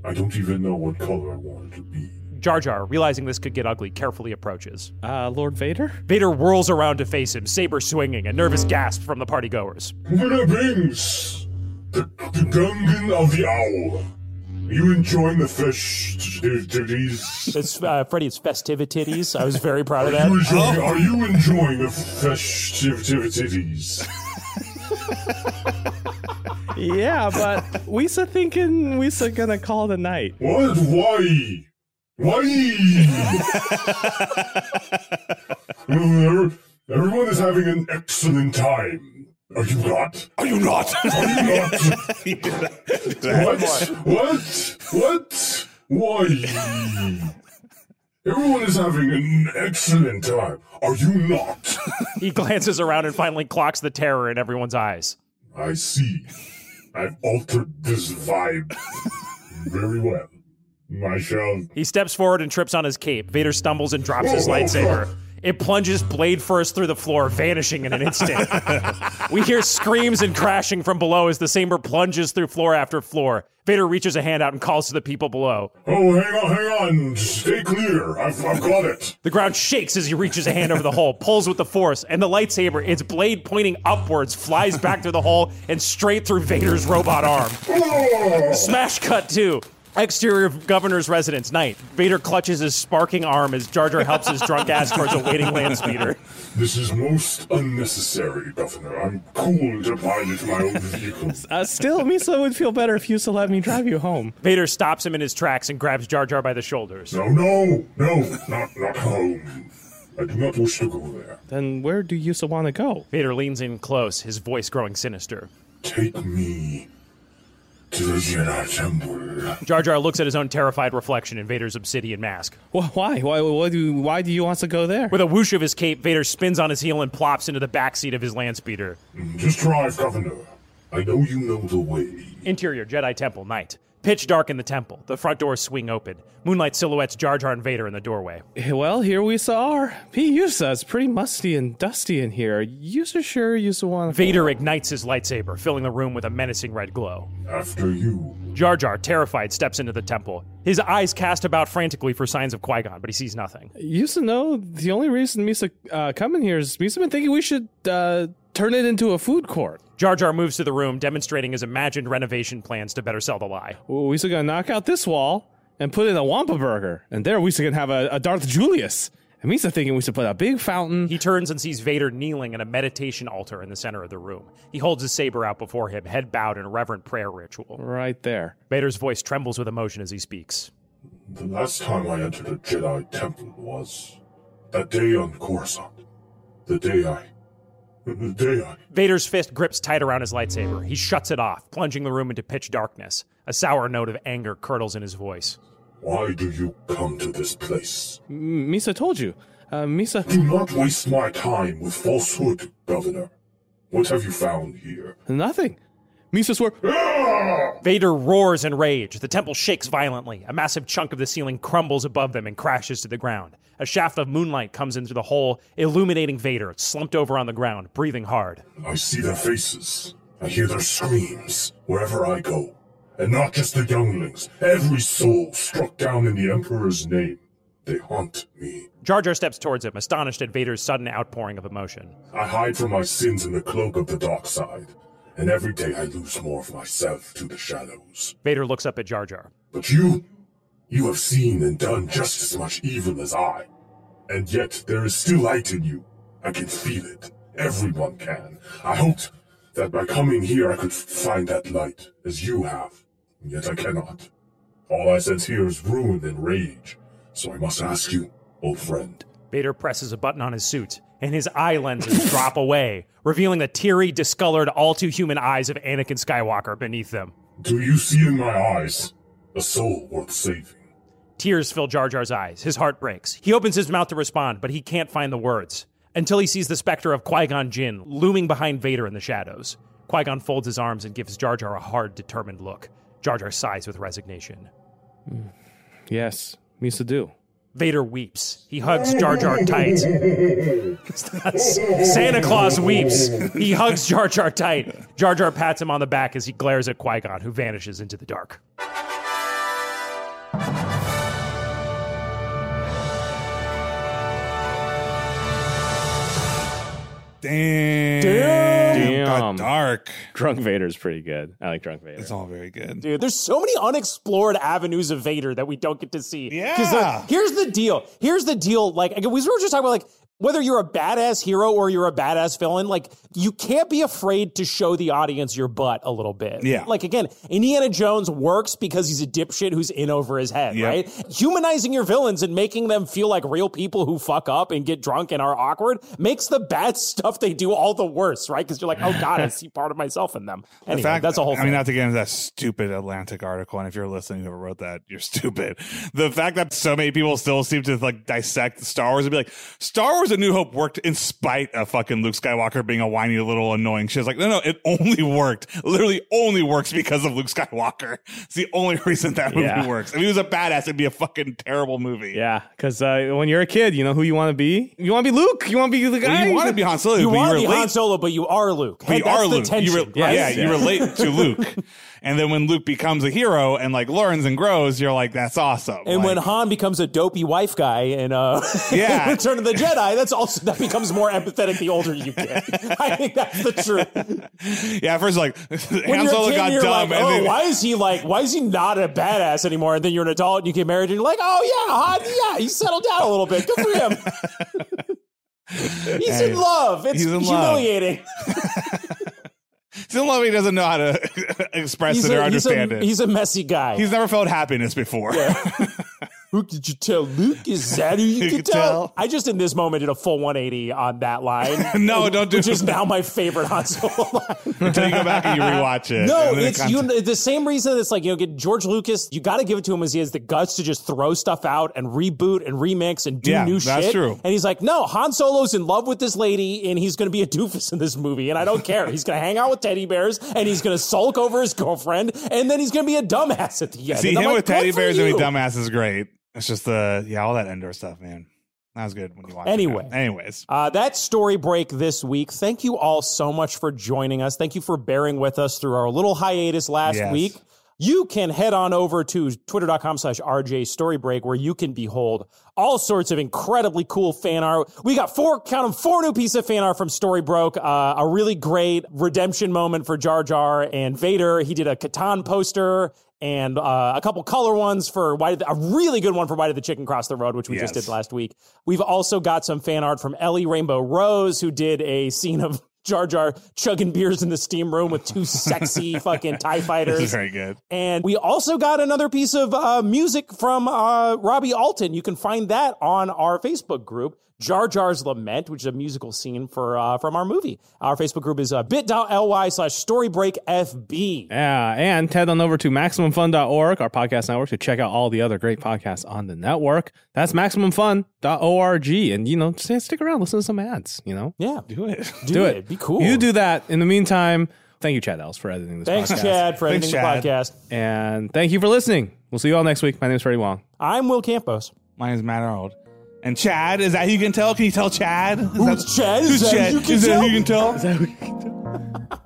I don't even know what color I want it to be. Jar Jar, realizing this could get ugly, carefully approaches. Uh, Lord Vader? Vader whirls around to face him, saber swinging, a nervous gasp from the partygoers. Greetings, the, the Gungan of the Owl. Are you enjoying the festivities? It's uh, Freddy's festivities. I was very proud of Are you that. enjoying, are you enjoying the festivities? Yeah, but Weesa thinking Weesa gonna call the night. What? Why? Why? Everyone is having an excellent time. Are you not? Are you not? Are you not? What? What? What? Why? Everyone is having an excellent time. Are you not? He glances around and finally clocks the terror in everyone's eyes. I see. I've altered this vibe very well. I shall. He steps forward and trips on his cape. Vader stumbles and drops his Oh, lightsaber. God. It plunges blade first through the floor, vanishing in an instant. We hear screams and crashing from below as the saber plunges through floor after floor. Vader reaches a hand out and calls to the people below. Oh, hang on, hang on. Stay clear. I've, I've got it. The ground shakes as he reaches a hand over the hole, pulls with the force, and the lightsaber, its blade pointing upwards, flies back through the hole and straight through Vader's robot arm. Oh. Smash cut two. Exterior of governor's residence, night. Vader clutches his sparking arm as Jar Jar helps his drunk ass towards a waiting land speeder. This is most unnecessary, Governor. I'm cool to pilot my own vehicle. Uh, still, Misa would feel better if you still let me drive you home. Vader stops him in his tracks and grabs Jar Jar by the shoulders. No, no, no, not, not home. I do not wish to go there. Then where do Yusa want to go? Vader leans in close, his voice growing sinister. Take me to the Jedi Temple. Jar Jar looks at his own terrified reflection in Vader's obsidian mask. Well, why? Why? Why do? Why do you want to go there? With a whoosh of his cape, Vader spins on his heel and plops into the backseat of his land speeder. Just drive, Governor. I know you know the way. Interior Jedi Temple, night. Pitch dark in the temple. The front doors swing open. Moonlight silhouettes Jar Jar and Vader in the doorway. Well, here we are. P. Yusa, it's pretty musty and dusty in here. Yusa sure Yusa want to... Vader ignites his lightsaber, filling the room with a menacing red glow. After you. Jar Jar, terrified, steps into the temple. His eyes cast about frantically for signs of Qui-Gon, but he sees nothing. Yusa, no. The only reason Misa uh, coming here is Misa been thinking we should uh, turn it into a food court. Jar Jar moves to the room, demonstrating his imagined renovation plans to better sell the lie. Well, We're gonna knock out this wall and put in a Wampa burger, and there we're gonna have a, a Darth Julius. And Misa thinking we should put a big fountain. He turns and sees Vader kneeling in a meditation altar in the center of the room. He holds his saber out before him, head bowed in a reverent prayer ritual. Right there. Vader's voice trembles with emotion as he speaks. The last time I entered a Jedi Temple was that day on Coruscant. The day I... The day I... Vader's fist grips tight around his lightsaber. He shuts it off, plunging the room into pitch darkness. A sour note of anger curdles in his voice. Why do you come to this place? M- Misa told you. Uh, Misa... Do not waste my time with falsehood, Governor. What have you found here? Nothing. Misa swore... Vader roars in rage. The temple shakes violently. A massive chunk of the ceiling crumbles above them and crashes to the ground. A shaft of moonlight comes in through the hole, illuminating Vader, slumped over on the ground, breathing hard. I see their faces. I hear their screams wherever I go. And not just the younglings. Every soul struck down in the Emperor's name. They haunt me. Jar Jar steps towards him, astonished at Vader's sudden outpouring of emotion. I hide from my sins in the cloak of the dark side. And every day I lose more of myself to the shadows. Vader looks up at Jar Jar. But you... You have seen and done just as much evil as I. And yet, there is still light in you. I can feel it. Everyone can. I hoped that by coming here I could find that light, as you have. Yet I cannot. All I sense here is ruin and rage. So I must ask you, old friend. Vader presses a button on his suit, and his eye lenses drop away, revealing the teary, discolored, all-too-human eyes of Anakin Skywalker beneath them. Do you see in my eyes a soul worth saving? Tears fill Jar Jar's eyes. His heart breaks. He opens his mouth to respond, but he can't find the words. Until he sees the specter of Qui-Gon Jinn looming behind Vader in the shadows. Qui-Gon folds his arms and gives Jar Jar a hard, determined look. Jar Jar sighs with resignation. Mm. Yes, Misa do. Vader weeps. He hugs Jar Jar tight. Santa Claus weeps. He hugs Jar Jar tight. Jar Jar pats him on the back as he glares at Qui-Gon, who vanishes into the dark. Damn. Damn. Got dark. Drunk Vader's pretty good. I like Drunk Vader. It's all very good. Dude, there's so many unexplored avenues of Vader that we don't get to see. Yeah. 'Cause the- here's the deal. Here's the deal. Like, we were just talking about, like, whether you're a badass hero or you're a badass villain, like, you can't be afraid to show the audience your butt a little bit. Yeah. Like, again, Indiana Jones works because he's a dipshit who's in over his head, Yep. right? Humanizing your villains and making them feel like real people who fuck up and get drunk and are awkward makes the bad stuff they do all the worse, right? Because you're like, oh, God, I see part of myself in them. Anyway, In fact, that's a whole I thing. mean, not to get into that stupid Atlantic article, and if you're listening, whoever wrote that, you're stupid. The fact that so many people still seem to like dissect Star Wars and be like, Star Wars: A New Hope worked in spite of fucking Luke Skywalker being a whiny little annoying shit. It's like, no, no, it only worked. Literally only works because of Luke Skywalker. It's the only reason that movie Yeah. works. If he was a badass, it'd be a fucking terrible movie. Yeah, because uh, when you're a kid, you know who you want to be? You want to be Luke. You want to be the guy. Well, you want to be Han Solo, You but want to you be Han relate. Solo, but you are Luke. But Hey, you that's are the Luke. You tension. re- Yes. yeah, Yeah. you relate to Luke. And then when Luke becomes a hero and like learns and grows, you're like, that's awesome. And like, when Han becomes a dopey wife guy in uh, Yeah. Return of the Jedi, that's also that becomes more empathetic the older you get. I think that's the truth. yeah, first like When Han you're a Solo kid, got you're dumb, like, and oh, then why is he like? Why is he not a badass anymore? And then you're an adult and you get married and you're like, oh yeah, Han, yeah, he settled down a little bit. Good for him. He's Hey, in love. It's he's in love. humiliating. he's in love. He doesn't know how to express He's it or a, he's, understand a, it. he's a messy guy. He's never felt happiness before. Who could you tell? Luke? Is that who you, You could could tell? tell. I just in this moment did a full one eighty on that line. No, don't do Which is that. now my favorite Han Solo line. Until you go back and you rewatch it. No, And then it it's comes- you. The same reason it's like, you know, get George Lucas. You got to give it to him as he has the guts to just throw stuff out and reboot and remix and do Yeah, new that's shit. true. And he's like, no, Han Solo's in love with this lady and he's going to be a doofus in this movie, and I don't care. He's going to hang out with teddy bears and he's going to sulk over his girlfriend, and then he's going to be a dumbass at the end. See And I'm him like, with teddy good for bears and you. be dumbass is great. It's just the yeah, all that Endor stuff, man. That was good when you watch Anyway. it. Anyways. Uh, that's Story Break this week. Thank you all so much for joining us. Thank you for bearing with us through our little hiatus last Yes. week. You can head on over to twitter.com slash RJ Storybreak, where you can behold all sorts of incredibly cool fan art. We got four, count them, four new pieces of fan art from Storybroke. Uh, a really great redemption moment for Jar Jar and Vader. He did a Catan poster and uh, a couple color ones for Why Did the, a really good one for Why Did the Chicken Cross the Road, which we just Yes. did last week. We've also got some fan art from Ellie Rainbow Rose, who did a scene of Jar Jar chugging beers in the steam room with two sexy fucking TIE fighters. This is very good. And we also got another piece of uh, music from uh, Robbie Alton. You can find that on our Facebook group, Jar Jar's Lament, which is a musical scene for uh, from our movie. Our Facebook group is uh, bit.ly slash storybreakfb. Yeah, and head on over to maximum fun dot org, our podcast network, to check out all the other great podcasts on the network. That's maximum fun dot org. And, you know, stay, stick around, listen to some ads, you know? Yeah. Do it. Do, Do it. it. Be cool. You do that. In the meantime, thank you, Chad Ellis, for editing this Thanks, podcast. Chad, for Thanks, editing Chad. the podcast. And thank you for listening. We'll see you all next week. My name is Freddie Wong. I'm Will Campos. My name is Matt Arnold. And Chad, is that who you can tell? Can you tell Chad? Is Who's that, Chad? Is Who's that who Chad? you can is that tell? who you can tell?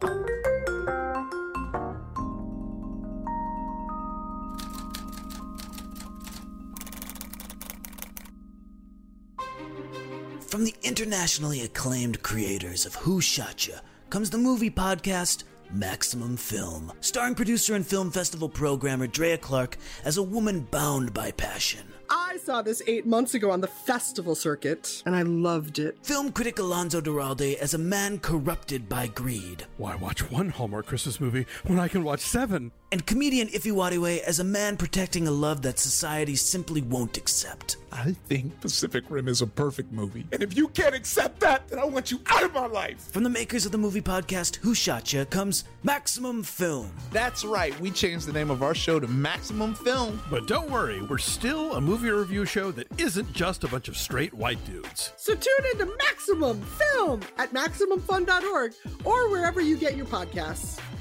From the internationally acclaimed creators of Who Shot Ya comes the movie podcast Maximum Film, starring producer and film festival programmer Drea Clark as a woman bound by passion. I saw this eight months ago on the festival circuit, and I loved it. Film critic Alonso Duralde as a man corrupted by greed. Why watch one Hallmark Christmas movie when I can watch seven? And comedian Ife Wadiwe as a man protecting a love that society simply won't accept. I think Pacific Rim is a perfect movie. And if you can't accept that, then I want you out of my life. From the makers of the movie podcast Who Shot Ya comes Maximum Film. That's right, we changed the name of our show to Maximum Film. But don't worry, we're still a movie review show that isn't just a bunch of straight white dudes. So tune into Maximum Film at maximum fun dot org or wherever you get your podcasts.